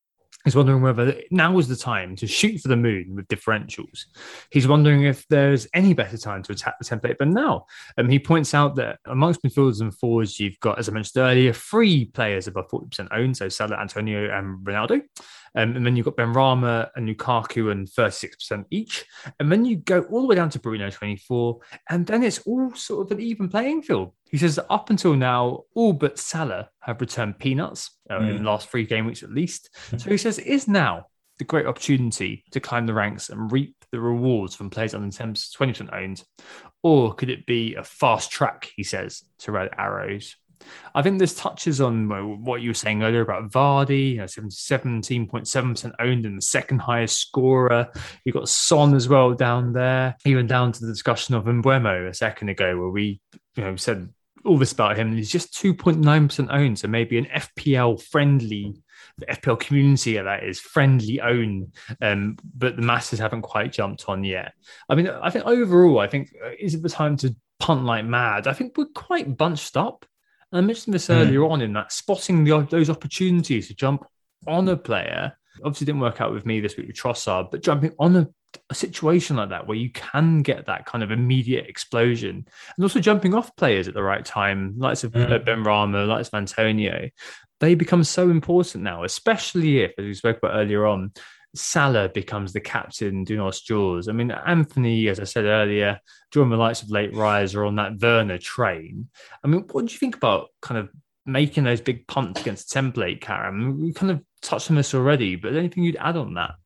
[SPEAKER 8] is wondering whether now is the time to shoot for the moon with differentials. He's wondering if there's any better time to attack the template than now. Um, he points out that amongst midfielders and forwards, you've got, as I mentioned earlier, three players above forty percent owned, so Salah, Antonio and Ronaldo. Um, and then you've got Benrahma and Lukaku and thirty-six percent each. And then you go all the way down to Bruno, twenty-four. And then it's all sort of an even playing field. He says that up until now, all but Salah have returned peanuts uh, mm. in the last three game weeks at least. So he says it is now the great opportunity to climb the ranks and reap the rewards from players under twenty percent owned. Or could it be a fast track, he says, to Red Arrows? I think this touches on what you were saying earlier about Vardy, you know, seventeen point seven percent owned and the second highest scorer. You've got Son as well down there, even down to the discussion of Mbeumo a second ago, where we you know said all this about him, and he's just two point nine percent owned. So maybe an F P L friendly, the F P L community that is friendly own, um, but the masses haven't quite jumped on yet. I mean, I think overall, I think, uh, is it the time to punt like mad? I think we're quite bunched up. And I mentioned this earlier mm. on in that spotting the, those opportunities to jump on a player. Obviously didn't work out with me this week with Trossard, but jumping on a, a situation like that where you can get that kind of immediate explosion, and also jumping off players at the right time, likes of mm. Benrahma, likes of Antonio, they become so important now, especially if, as we spoke about earlier on, Salah becomes the captain, do not jaws. I mean, Anthony, as I said earlier, during the likes of late riser on that Werner train. I mean, what do you think about kind of making those big punts against the template, Karen? We kind of touched on this already, but anything you'd add on that?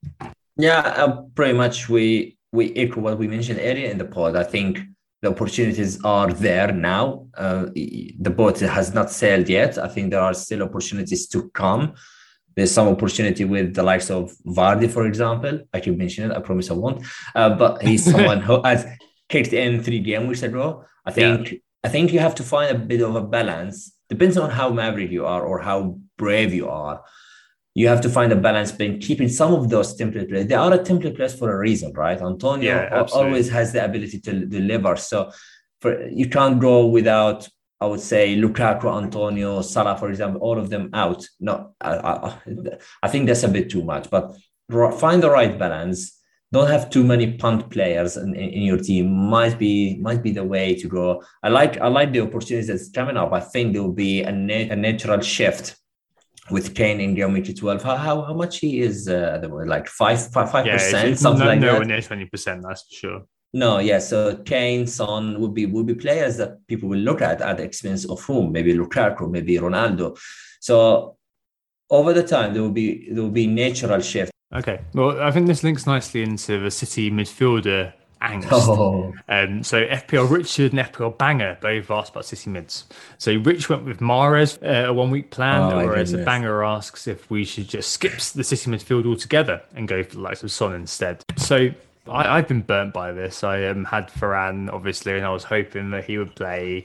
[SPEAKER 9] Yeah, uh, pretty much we we echo what we mentioned earlier in the pod. I think the opportunities are there now. Uh, the boat has not sailed yet. I think there are still opportunities to come. There's some opportunity with the likes of Vardy, for example. I keep mentioning it. I promise I won't. Uh, but he's someone who has kicked in three game weeks ago. I think yeah. I think you have to find a bit of a balance. Depends on how maverick you are or how brave you are. you have to find a balance between keeping some of those template players. They are a template players for a reason, right? Antonio
[SPEAKER 8] Yeah,
[SPEAKER 9] al-
[SPEAKER 8] absolutely.
[SPEAKER 9] always has the ability to deliver. So for, you can't go without, I would say, Lukaku, Antonio, Salah, for example, all of them out. No, I, I, I think that's a bit too much, but ro- find the right balance. Don't have too many punt players in, in, in your team. Might be might be the way to go. I like I like the opportunities that's coming up. I think there will be a, na- a natural shift with Kane in game week twelve. How how, how much he is uh, at the moment? Like five five five
[SPEAKER 8] Yeah,
[SPEAKER 9] percent,
[SPEAKER 8] it's
[SPEAKER 9] something
[SPEAKER 8] no,
[SPEAKER 9] like
[SPEAKER 8] nowhere
[SPEAKER 9] that.
[SPEAKER 8] near twenty percent, that's for sure.
[SPEAKER 9] No, yeah. So Kane, Son would be would be players that people will look at at the expense of whom? Maybe Lukaku, maybe Ronaldo. So over the time there will be there will be natural shift.
[SPEAKER 8] Okay, well, I think this links nicely into the City midfielder angst.
[SPEAKER 9] Oh.
[SPEAKER 8] Um, so F P L Richard and F P L Banger both asked about City mids. So Rich went with Mahrez, uh, a one-week plan,
[SPEAKER 9] Oh, my
[SPEAKER 8] whereas
[SPEAKER 9] goodness.
[SPEAKER 8] Banger asks if we should just skip the City midfield altogether and go for the likes of Son instead. So I, I've been burnt by this. I um, had Varane, obviously, and I was hoping that he would play.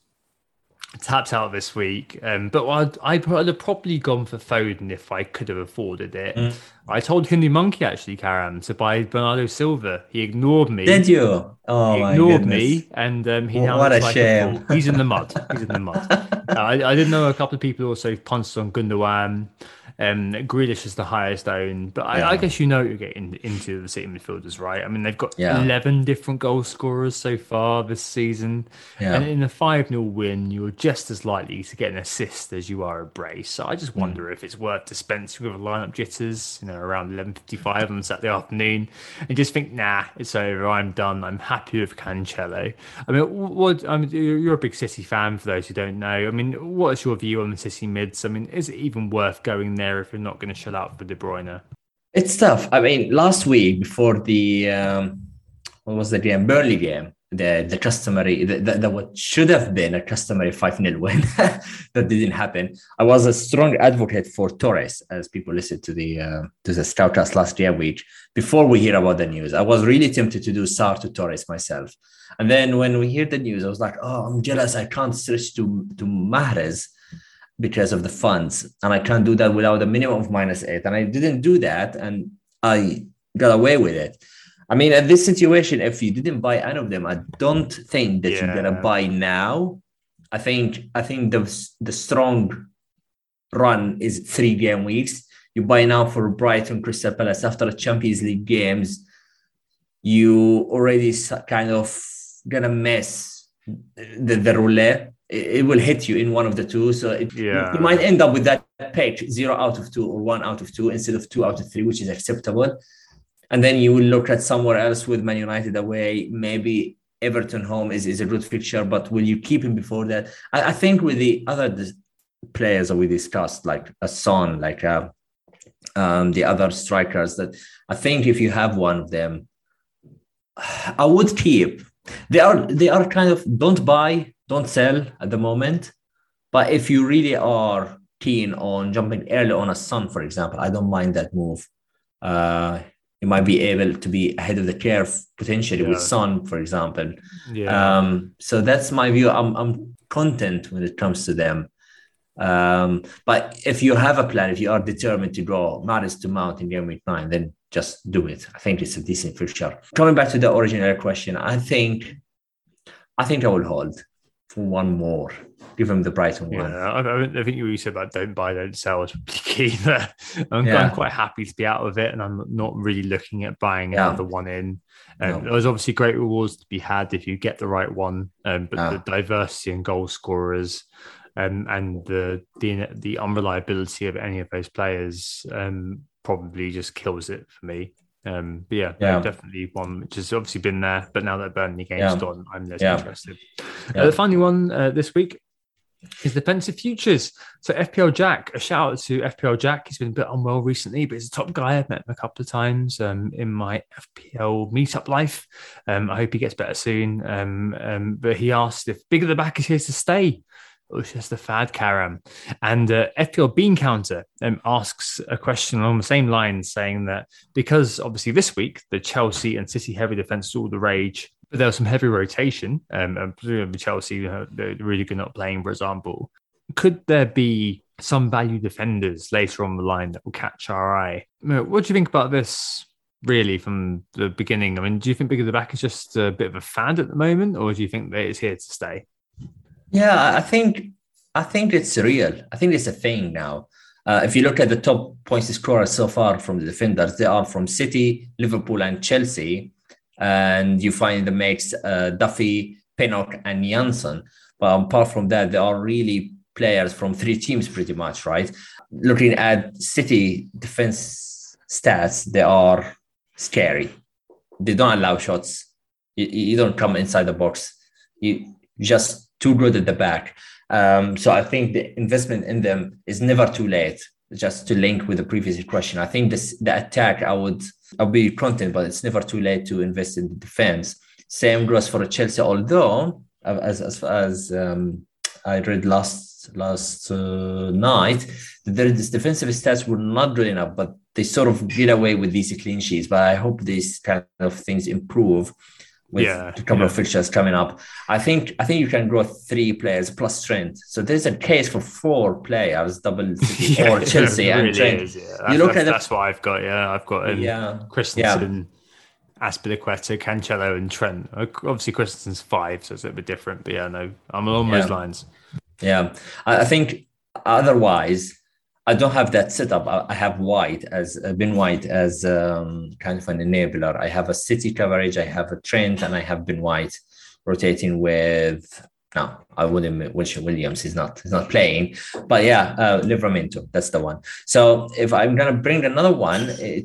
[SPEAKER 8] Tapped out this week, um, but I'd, I'd have probably gone for Foden if I could have afforded it.
[SPEAKER 9] Mm.
[SPEAKER 8] I told Hindi Monkey actually, Karam, to buy Bernardo Silva. He ignored me.
[SPEAKER 9] Did you? Oh
[SPEAKER 8] he
[SPEAKER 9] my
[SPEAKER 8] ignored
[SPEAKER 9] goodness.
[SPEAKER 8] me, and um, he
[SPEAKER 9] Wh-
[SPEAKER 8] now
[SPEAKER 9] what
[SPEAKER 8] looks
[SPEAKER 9] a
[SPEAKER 8] like
[SPEAKER 9] shame.
[SPEAKER 8] a fool. He's in the mud. He's in the mud. Uh, I, I did know a couple of people also punted on Gundogan. Um, Grealish is the highest owned, but I,
[SPEAKER 9] Yeah.
[SPEAKER 8] I guess you know you're getting into the City midfielders, right? I mean, they've got
[SPEAKER 9] Yeah.
[SPEAKER 8] eleven different goal scorers so far this season,
[SPEAKER 9] Yeah.
[SPEAKER 8] and in a five nil win, you're just as likely to get an assist as you are a brace. So I just
[SPEAKER 9] Hmm.
[SPEAKER 8] wonder if it's worth dispensing with lineup jitters, you know, around eleven fifty-five on Saturday afternoon, and just think, nah, it's over. I'm done. I'm happy with Cancelo. I mean, what? I mean, you're you're a big City fan. For those who don't know, I mean, what's your view on the City mids? I mean, is it even worth going there if you're not going to shell out for De Bruyne?
[SPEAKER 9] It's tough. I mean, last week before the um, what was the game? Burnley game. The the customary the, the, the what should have been a customary five nil win that didn't happen. I was a strong advocate for Torres, as people listened to the uh, to the Scoutcast last year week before we hear about the news. I was really tempted to do Sarr to Torres myself, and then when we hear the news, I was like, oh, I'm jealous. I can't switch to to Mahrez because of the funds, and I can't do that without a minimum of minus eight. And I didn't do that, and I got away with it. I mean, at this situation, if you didn't buy any of them, I don't think that you're gonna
[SPEAKER 8] Yeah.
[SPEAKER 9] buy now. I think I think the the strong run is three game weeks. You buy now for Brighton, Crystal Palace after the Champions League games. You already s- kind of gonna miss the, the roulette. It, it will hit you in one of the two. So it,
[SPEAKER 8] Yeah.
[SPEAKER 9] you might end up with that pick zero out of two or one out of two instead of two out of three, which is acceptable. And then you will look at somewhere else with Man United away. Maybe Everton home is, is a good fixture, but will you keep him before that? I, I think with the other dis- players that we discussed, like a Son, like uh, um, the other strikers, that I think if you have one of them, I would keep. They are they are kind of don't buy, don't sell at the moment. But if you really are keen on jumping early on a Son, for example, I don't mind that move. Uh, you might be able to be ahead of the curve potentially
[SPEAKER 8] Yeah.
[SPEAKER 9] with Son, for example.
[SPEAKER 8] Yeah.
[SPEAKER 9] Um, so that's my view. I'm I'm content when it comes to them. Um, but if you have a plan, if you are determined to go Mahrez to Mount in game week nine, then just do it. I think it's a decent fixture. Coming back to the original question, I think I think I will hold for one more. Give him the Brighton one.
[SPEAKER 8] Yeah, I, I I think you said about don't buy, don't sell is pretty key there. I'm,
[SPEAKER 9] Yeah.
[SPEAKER 8] I'm quite happy to be out of it, and I'm not really looking at buying
[SPEAKER 9] Yeah.
[SPEAKER 8] another one in. Um,
[SPEAKER 9] No.
[SPEAKER 8] There's obviously great rewards to be had if you get the right one, um, but
[SPEAKER 9] Yeah.
[SPEAKER 8] the diversity in goal scorers um, and the, the the unreliability of any of those players um, probably just kills it for me. Um, but yeah,
[SPEAKER 9] Yeah.
[SPEAKER 8] definitely one which has obviously been there, but now that Burnley game's
[SPEAKER 9] Yeah.
[SPEAKER 8] gone, I'm less
[SPEAKER 9] Yeah.
[SPEAKER 8] interested.
[SPEAKER 9] Yeah.
[SPEAKER 8] Uh, the final one uh, this week is defensive futures. So F P L Jack, a shout out to F P L Jack. He's been a bit unwell recently, but he's a top guy. I've met him a couple of times um, in my F P L meetup life. Um, I hope he gets better soon. Um, um, but he asked if Big at the Back is here to stay. Or it's just a fad, Karam. And uh, F P L Bean Counter um, asks a question along the same lines, saying that because obviously this week the Chelsea and City heavy defence is all the rage, but there was some heavy rotation, um, and presumably Chelsea, uh, they're really good not playing, for example. Could there be some value defenders later on the line that will catch our eye. What do you think about this? Really, from the beginning? I mean, do you think Big at the Back is just a bit of a fad at the moment, or do you think that it's here to stay?
[SPEAKER 9] Yeah, I think I think it's real. I think it's a thing now. Uh, if you look at the top points scorers so far from the defenders, they are from City, Liverpool, and Chelsea, and you find the mix uh, Duffy, Pinnock, and Janssen. But apart from that, they are really players from three teams, pretty much, right? Looking at City defense stats, they are scary. They don't allow shots. You, you don't come inside the box. You just too good at the back. Um, so I think the investment in them is never too late. Just to link with the previous question, I think this the attack. I would I'll be content, but it's never too late to invest in the defense. Same goes for Chelsea. Although as as as um, I read last last uh, night, that this defensive stats were not good enough, but they sort of get away with these clean sheets. But I hope these kind of things improve with
[SPEAKER 8] yeah,
[SPEAKER 9] a couple
[SPEAKER 8] yeah.
[SPEAKER 9] of fixtures coming up. I think I think you can grow three players plus strength. So there's a case for four players, double City
[SPEAKER 8] yeah,
[SPEAKER 9] or Chelsea
[SPEAKER 8] yeah,
[SPEAKER 9] and
[SPEAKER 8] really
[SPEAKER 9] Trent.
[SPEAKER 8] is, yeah. That's,
[SPEAKER 9] You look
[SPEAKER 8] that's,
[SPEAKER 9] at the,
[SPEAKER 8] that's what I've got. Yeah, I've got um,
[SPEAKER 9] yeah,
[SPEAKER 8] Christensen, yeah. Azpilicueta, Cancelo, and Trent. Obviously, Christensen's five, so it's a bit different. But yeah, no, I'm along
[SPEAKER 9] yeah.
[SPEAKER 8] those lines.
[SPEAKER 9] Yeah, I, I think otherwise, I don't have that setup. I, I have White as uh, Ben White as um, kind of an enabler. I have a City coverage. I have a Trent, and I have Ben White rotating with. No, I wouldn't mention Williams. He's not. He's not playing. But yeah, uh, Livramento. That's the one. So if I'm gonna bring another one, it,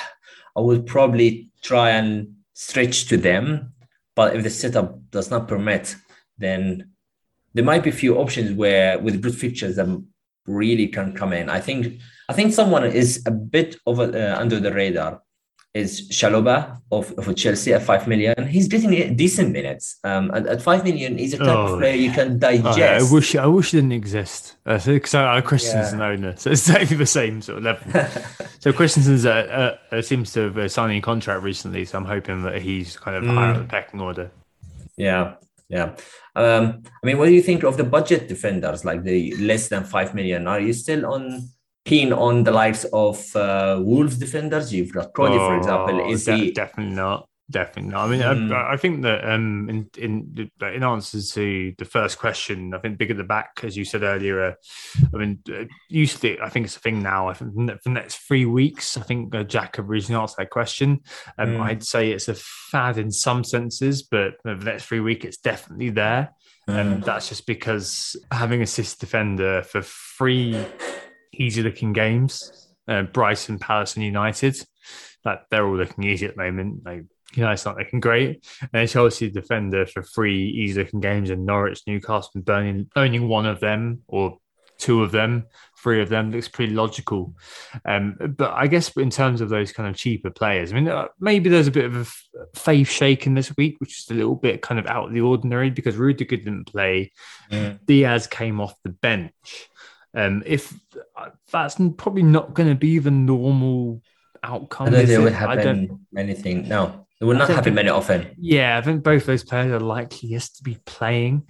[SPEAKER 9] I would probably try and stretch to them. But if the setup does not permit, then there might be a few options where with good fixtures that really can come in. I think I think someone is a bit over uh, under the radar is Chalobah of, of Chelsea at five million. He's getting decent minutes. Um, at, at five million, he's a type
[SPEAKER 8] Oh,
[SPEAKER 9] of player you can digest.
[SPEAKER 8] Oh, yeah, I wish I wish it didn't exist. Because uh, I'm a Christensen
[SPEAKER 9] Yeah.
[SPEAKER 8] owner, so it's exactly the same sort of level. So Christensen's uh, uh, seems to have uh, signed a contract recently, so I'm hoping that he's kind of
[SPEAKER 9] Mm.
[SPEAKER 8] higher up the pecking order.
[SPEAKER 9] Yeah, yeah. Um, I mean, what do you think of the budget defenders, like the less than five million? Are you still on keen on the likes of uh, Wolves defenders? You've got Cody, for example. Is
[SPEAKER 8] de-
[SPEAKER 9] he?
[SPEAKER 8] definitely not? Definitely not. I mean,
[SPEAKER 9] Mm.
[SPEAKER 8] I, I think that um, in in in answer to the first question, I think Big at the Back, as you said earlier. Uh, I mean, uh, used to. I think it's a thing now. I think for the next three weeks, I think uh, Jack have recently answered that question. Um,
[SPEAKER 9] Mm.
[SPEAKER 8] I'd say it's a fad in some senses, but for the next three weeks, it's definitely there. And
[SPEAKER 9] Mm.
[SPEAKER 8] that's just because having a assist defender for three easy-looking games, uh, Brighton, Palace, and United, that they're all looking easy at the moment. Like, United's not looking great. And Chelsea defender for three easy-looking games, and Norwich, Newcastle, and Burnley, owning one of them or two of them, three of them looks pretty logical. Um, but I guess in terms of those kind of cheaper players, I mean, uh, maybe there's a bit of a f- faith shaking this week, which is a little bit kind of out of the ordinary because Rudiger didn't play.
[SPEAKER 9] Mm.
[SPEAKER 8] Diaz came off the bench. Um, if uh, that's probably not going to be the normal outcome,
[SPEAKER 9] I don't
[SPEAKER 8] is
[SPEAKER 9] think it would
[SPEAKER 8] it? I
[SPEAKER 9] happen
[SPEAKER 8] don't-
[SPEAKER 9] anything. No, it will not
[SPEAKER 8] don't
[SPEAKER 9] happen
[SPEAKER 8] think-
[SPEAKER 9] very often.
[SPEAKER 8] Yeah, I think both those players are likeliest to be playing.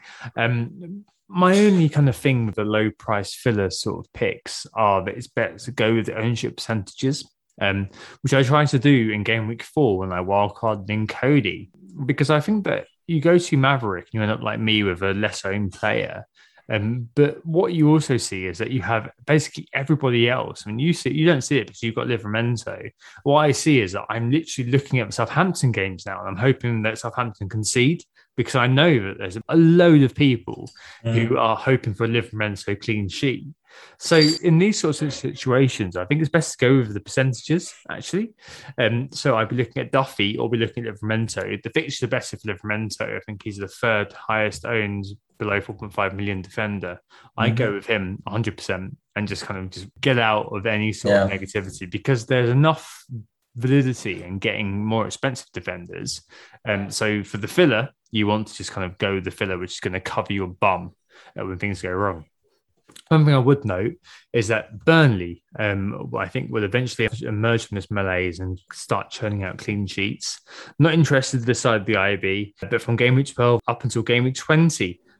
[SPEAKER 8] Um, my only kind of thing with the low price filler sort of picks are that it's better to go with the ownership percentages, um, which I tried to do in game week four when I wildcarded in Cody, because I think that you go to Maverick and you end up like me with a less owned player. Um, but what you also see is that you have basically everybody else. I mean, you see, you don't see it because you've got Livramento. What I see is that I'm literally looking at the Southampton games now, and I'm hoping that Southampton concede because I know that there's a load of people
[SPEAKER 9] Mm.
[SPEAKER 8] who are hoping for a Livramento clean sheet. So in these sorts of situations, I think it's best to go with the percentages, actually. Um, so I'd be looking at Duffy or be looking at Livramento. The fixtures are better for Livramento. I think he's the third highest owned below four point five million defender. I
[SPEAKER 9] Mhm.
[SPEAKER 8] go with him one hundred percent and just kind of just get out of any sort
[SPEAKER 9] Yeah.
[SPEAKER 8] of negativity because there's enough validity in getting more expensive defenders. Um, so for the filler, you want to just kind of go with the filler, which is going to cover your bum uh, when things go wrong. One thing I would note is that Burnley, um, I think, will eventually emerge from this malaise and start churning out clean sheets. Not interested to decide the I B, but from game week twelve up until game week twenty,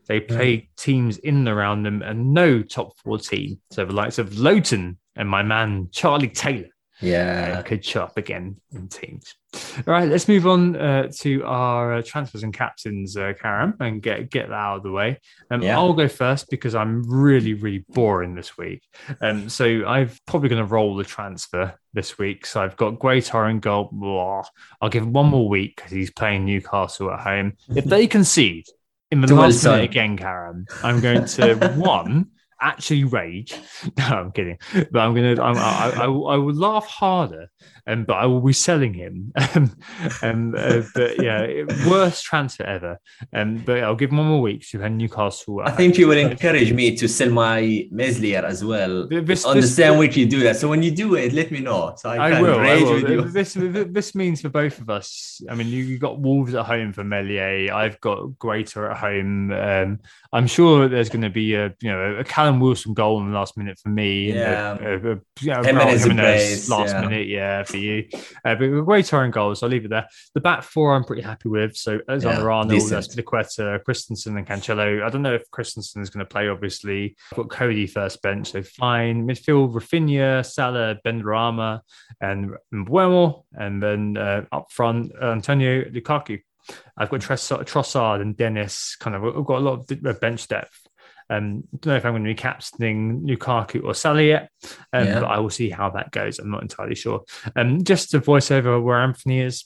[SPEAKER 8] They play mm. teams in and around them and no top four team. So the likes of Luton and my man Charlie Taylor.
[SPEAKER 9] Yeah,
[SPEAKER 8] uh, could show up again in teams. All right, let's move on uh, to our uh, transfers and captains, uh, Karam, and get get that out of the way. Um, yeah. I'll go first because I'm really, really boring this week. Um, so I'm probably going to roll the transfer this week. So I've got Guaita in goal. Blah. I'll give him one more week because he's playing Newcastle at home. If they concede in the
[SPEAKER 9] to
[SPEAKER 8] last
[SPEAKER 9] Wilson.
[SPEAKER 8] minute again, Karam, I'm going to one. actually rage. No, I'm kidding. But I'm gonna. I'm, I, I, I will laugh harder, and um, but I will be selling him. Um, um, uh, but yeah, worst transfer ever. Um, but I'll give him one more week to have Newcastle.
[SPEAKER 9] I think you will encourage me to sell my Meslier as well
[SPEAKER 8] this,
[SPEAKER 9] on
[SPEAKER 8] this,
[SPEAKER 9] the same
[SPEAKER 8] this,
[SPEAKER 9] week you do that. So when you do it, let me know. So I,
[SPEAKER 8] I
[SPEAKER 9] can
[SPEAKER 8] will.
[SPEAKER 9] rage
[SPEAKER 8] I will.
[SPEAKER 9] with you.
[SPEAKER 8] This this means for both of us. I mean, you, you got Wolves at home for Meslier. I've got Guaita at home. Um, I'm sure there's going to be a you know a Callum Wilson goal in the last minute for me.
[SPEAKER 9] Yeah,
[SPEAKER 8] and a, a, a, you know,
[SPEAKER 9] Jimenez
[SPEAKER 8] Jimenez last
[SPEAKER 9] yeah.
[SPEAKER 8] minute, yeah, for you. Uh, but Guaita in goals, so I'll leave it there. The back four, I'm pretty happy with. So Alexander
[SPEAKER 9] yeah,
[SPEAKER 8] Arnold,
[SPEAKER 9] decent.
[SPEAKER 8] Azpilicueta, Christensen, and Cancelo. I don't know if Christensen is going to play. Obviously, I've got Cody first bench, so fine. Midfield: Rafinha, Salah, Benrahma, and Mbeumo, and then uh, up front, Antonio Lukaku. I've got Trossard and Dennis. Kind of, I've got a lot of bench depth. Um, don't know if I'm going to be captaining Lukaku or Salah yet, um, yeah. but I will see how that goes. I'm not entirely sure. Um, just to voice over where Anthony is.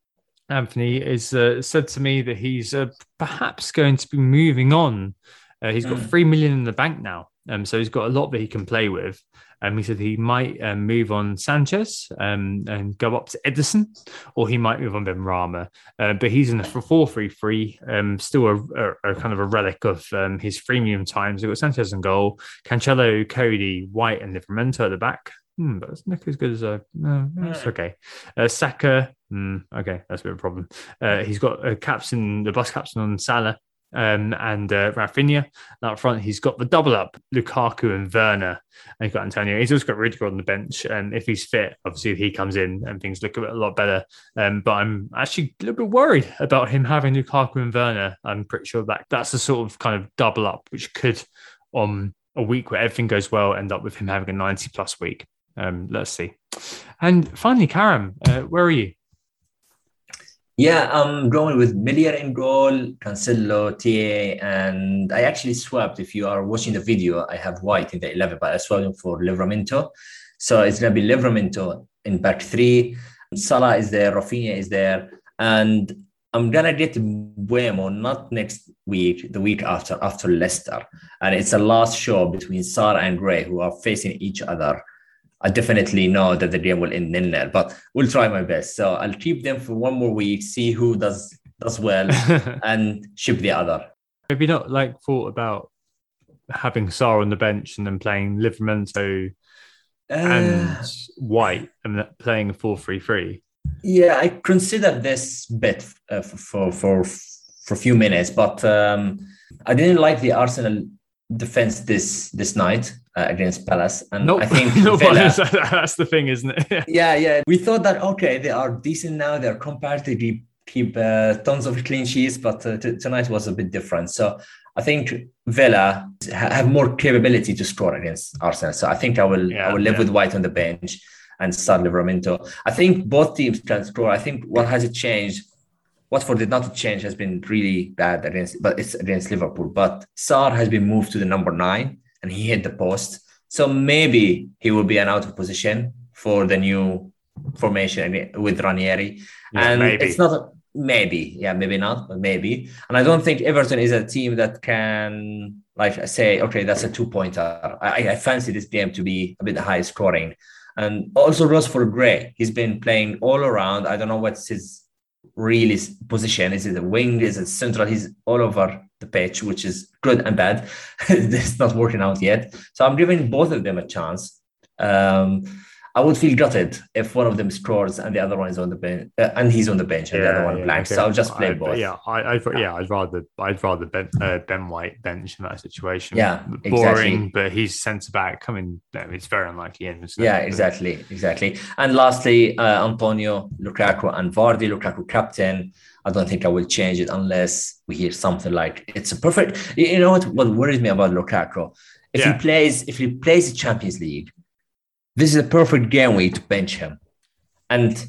[SPEAKER 8] Anthony is uh, said to me that he's uh, perhaps going to be moving on. Uh, he's got mm. three million in the bank now, um, so he's got a lot that he can play with. Um, he said he might um, move on Sanchez um, and go up to Edison, or he might move on Benrahma. Uh, but he's in the four three three, um, still a, a, a kind of a relic of um, his freemium times. We've got Sanchez in goal, Cancelo, Cody, White, and Livramento at the back. Hmm, but it's not as good as a. No, that's okay. Uh, Saka, hmm, okay, that's a bit of a problem. Uh, he's got a captain, the bus captain on Salah. Um, and uh, Rafinha up front, he's got the double up Lukaku and Werner, and he's got Antonio. He's also got Rudiger on the bench, and if he's fit, obviously he comes in and things look a, bit, a lot better. Um, but I'm actually a little bit worried about him having Lukaku and Werner. I'm pretty sure that that's a sort of kind of double up, which could, on a week where everything goes well, end up with him having a ninety plus week. Um, let's see. And finally, Karam, uh, where are you?
[SPEAKER 9] Yeah, I'm going with Meslier in goal, Cancelo, T A, and I actually swapped. If you are watching the video, I have White in the eleven, but I swapped him for Livramento. So it's going to be Livramento in back three. Salah is there, Rafinha is there, and I'm going to get Mbeumo not next week, the week after, after Leicester. And it's a last show between Sarr and Gray, who are facing each other. I definitely know that the game will end in there, but we'll try my best. So I'll keep them for one more week, see who does does well, and ship the other.
[SPEAKER 8] Have you not like thought about having Sarr on the bench and then playing Livramento uh, and White and playing a four three three?
[SPEAKER 9] Yeah, I considered this bit uh, for for for a few minutes, but um, I didn't like the Arsenal defense this this night uh, against Palace, and
[SPEAKER 8] nope.
[SPEAKER 9] I think
[SPEAKER 8] no,
[SPEAKER 9] Villa,
[SPEAKER 8] that's the thing, isn't it?
[SPEAKER 9] yeah, yeah. We thought that okay, they are decent now. They're compared to keep keep uh, tons of clean sheets, but uh, t- tonight was a bit different. So I think Villa ha- have more capability to score against Arsenal. So I think I will
[SPEAKER 8] yeah,
[SPEAKER 9] I will live
[SPEAKER 8] yeah.
[SPEAKER 9] with White on the bench and start Livramento. I think both teams can score. I think what has it changed? Watford did not change, has been really bad against, but it's against Liverpool. But Sarr has been moved to the number nine and he hit the post. So maybe he will be an out of position for the new formation with Ranieri.
[SPEAKER 8] Yeah,
[SPEAKER 9] and
[SPEAKER 8] maybe.
[SPEAKER 9] It's not, a, maybe, yeah, maybe not, but maybe. And I don't think Everton is a team that can like say, okay, that's a two pointer. I, I fancy this game to be a bit high scoring. And also Rosford Gray, he's been playing all around. I don't know what's his really position. Is it a wing? Is it central? He's all over the pitch, which is good and bad. It's not working out yet. So I'm giving both of them a chance. Um, I would feel gutted if one of them scores and the other one is on the bench, uh, and he's on the bench and
[SPEAKER 8] yeah,
[SPEAKER 9] the other one
[SPEAKER 8] yeah,
[SPEAKER 9] blanks.
[SPEAKER 8] okay.
[SPEAKER 9] So I'll just play
[SPEAKER 8] I,
[SPEAKER 9] both.
[SPEAKER 8] Yeah, I, I'd, yeah, I'd rather, I'd rather Ben, uh, Ben White bench in that situation.
[SPEAKER 9] Yeah,
[SPEAKER 8] boring,
[SPEAKER 9] exactly.
[SPEAKER 8] but he's centre back coming. It's very unlikely him. So,
[SPEAKER 9] yeah, exactly, exactly. And lastly, uh, Antonio, Lukaku, and Vardy. Lukaku captain. I don't think I will change it unless we hear something like it's a perfect. You know what? What worries me about Lukaku? If
[SPEAKER 8] yeah.
[SPEAKER 9] he plays, if he plays the Champions League, this is a perfect game week to bench him, and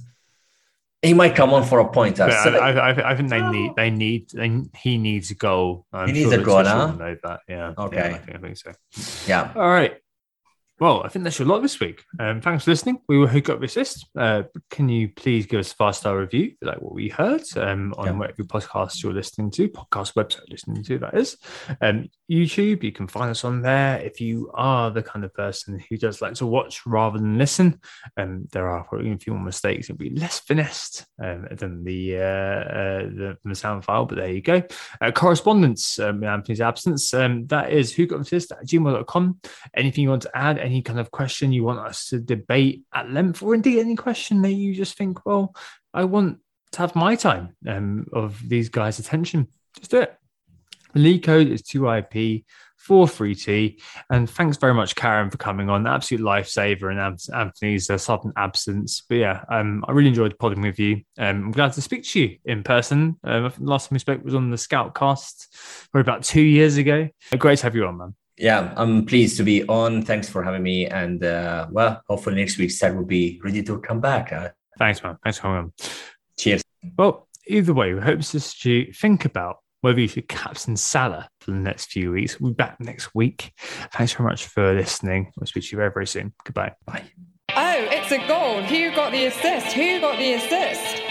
[SPEAKER 9] he might come on for a pointer.
[SPEAKER 8] Yeah,
[SPEAKER 9] so
[SPEAKER 8] I,
[SPEAKER 9] like,
[SPEAKER 8] I, I think they need, they need, they, he needs a goal. I'm
[SPEAKER 9] he needs
[SPEAKER 8] sure
[SPEAKER 9] a goal, huh?
[SPEAKER 8] Know that. Yeah.
[SPEAKER 9] Okay.
[SPEAKER 8] Yeah, I think, I think so.
[SPEAKER 9] Yeah.
[SPEAKER 8] All right. Well, I think that's your lot this week. Um, thanks for listening. We will hook up with this. Uh, can you please give us a five-star review, like what we heard, um, on yeah. whatever podcast you're listening to, podcast website listening to, that is. Um, YouTube, you can find us on there. If you are the kind of person who does like to watch rather than listen, um, there are probably a few more mistakes. It'll be less finessed um, than the, uh, uh, the the sound file, but there you go. Uh, correspondence um, in Anthony's absence. Um, that is who got assist at gmail dot com. Anything you want to add? Any kind of question you want us to debate at length, or indeed any question that you just think, well, I want to have my time um, of these guys' attention, just do it. The league code is two I P four three T. And thanks very much, Karen, for coming on. Absolute lifesaver in Anthony's uh, sudden absence. But yeah, um, I really enjoyed podding with you. Um, I'm glad to speak to you in person. Um, I think the last time we spoke was on the Scoutcast, probably about two years ago. Great to have you on, man.
[SPEAKER 9] Yeah, I'm pleased to be on. Thanks for having me. And uh, well, hopefully next week, Seth will be ready to come back. Uh,
[SPEAKER 8] Thanks, man. Thanks for coming on.
[SPEAKER 9] Cheers.
[SPEAKER 8] Well, either way, we hope this to think about whether you should captain Salah for the next few weeks. We'll be back next week. Thanks very much for listening. We'll speak to you very, very soon. Goodbye.
[SPEAKER 9] Bye.
[SPEAKER 7] Oh, it's a goal. Who got the assist? Who got the assist?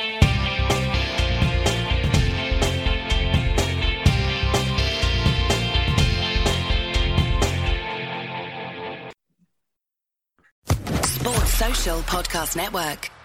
[SPEAKER 4] Sports Social Podcast Network.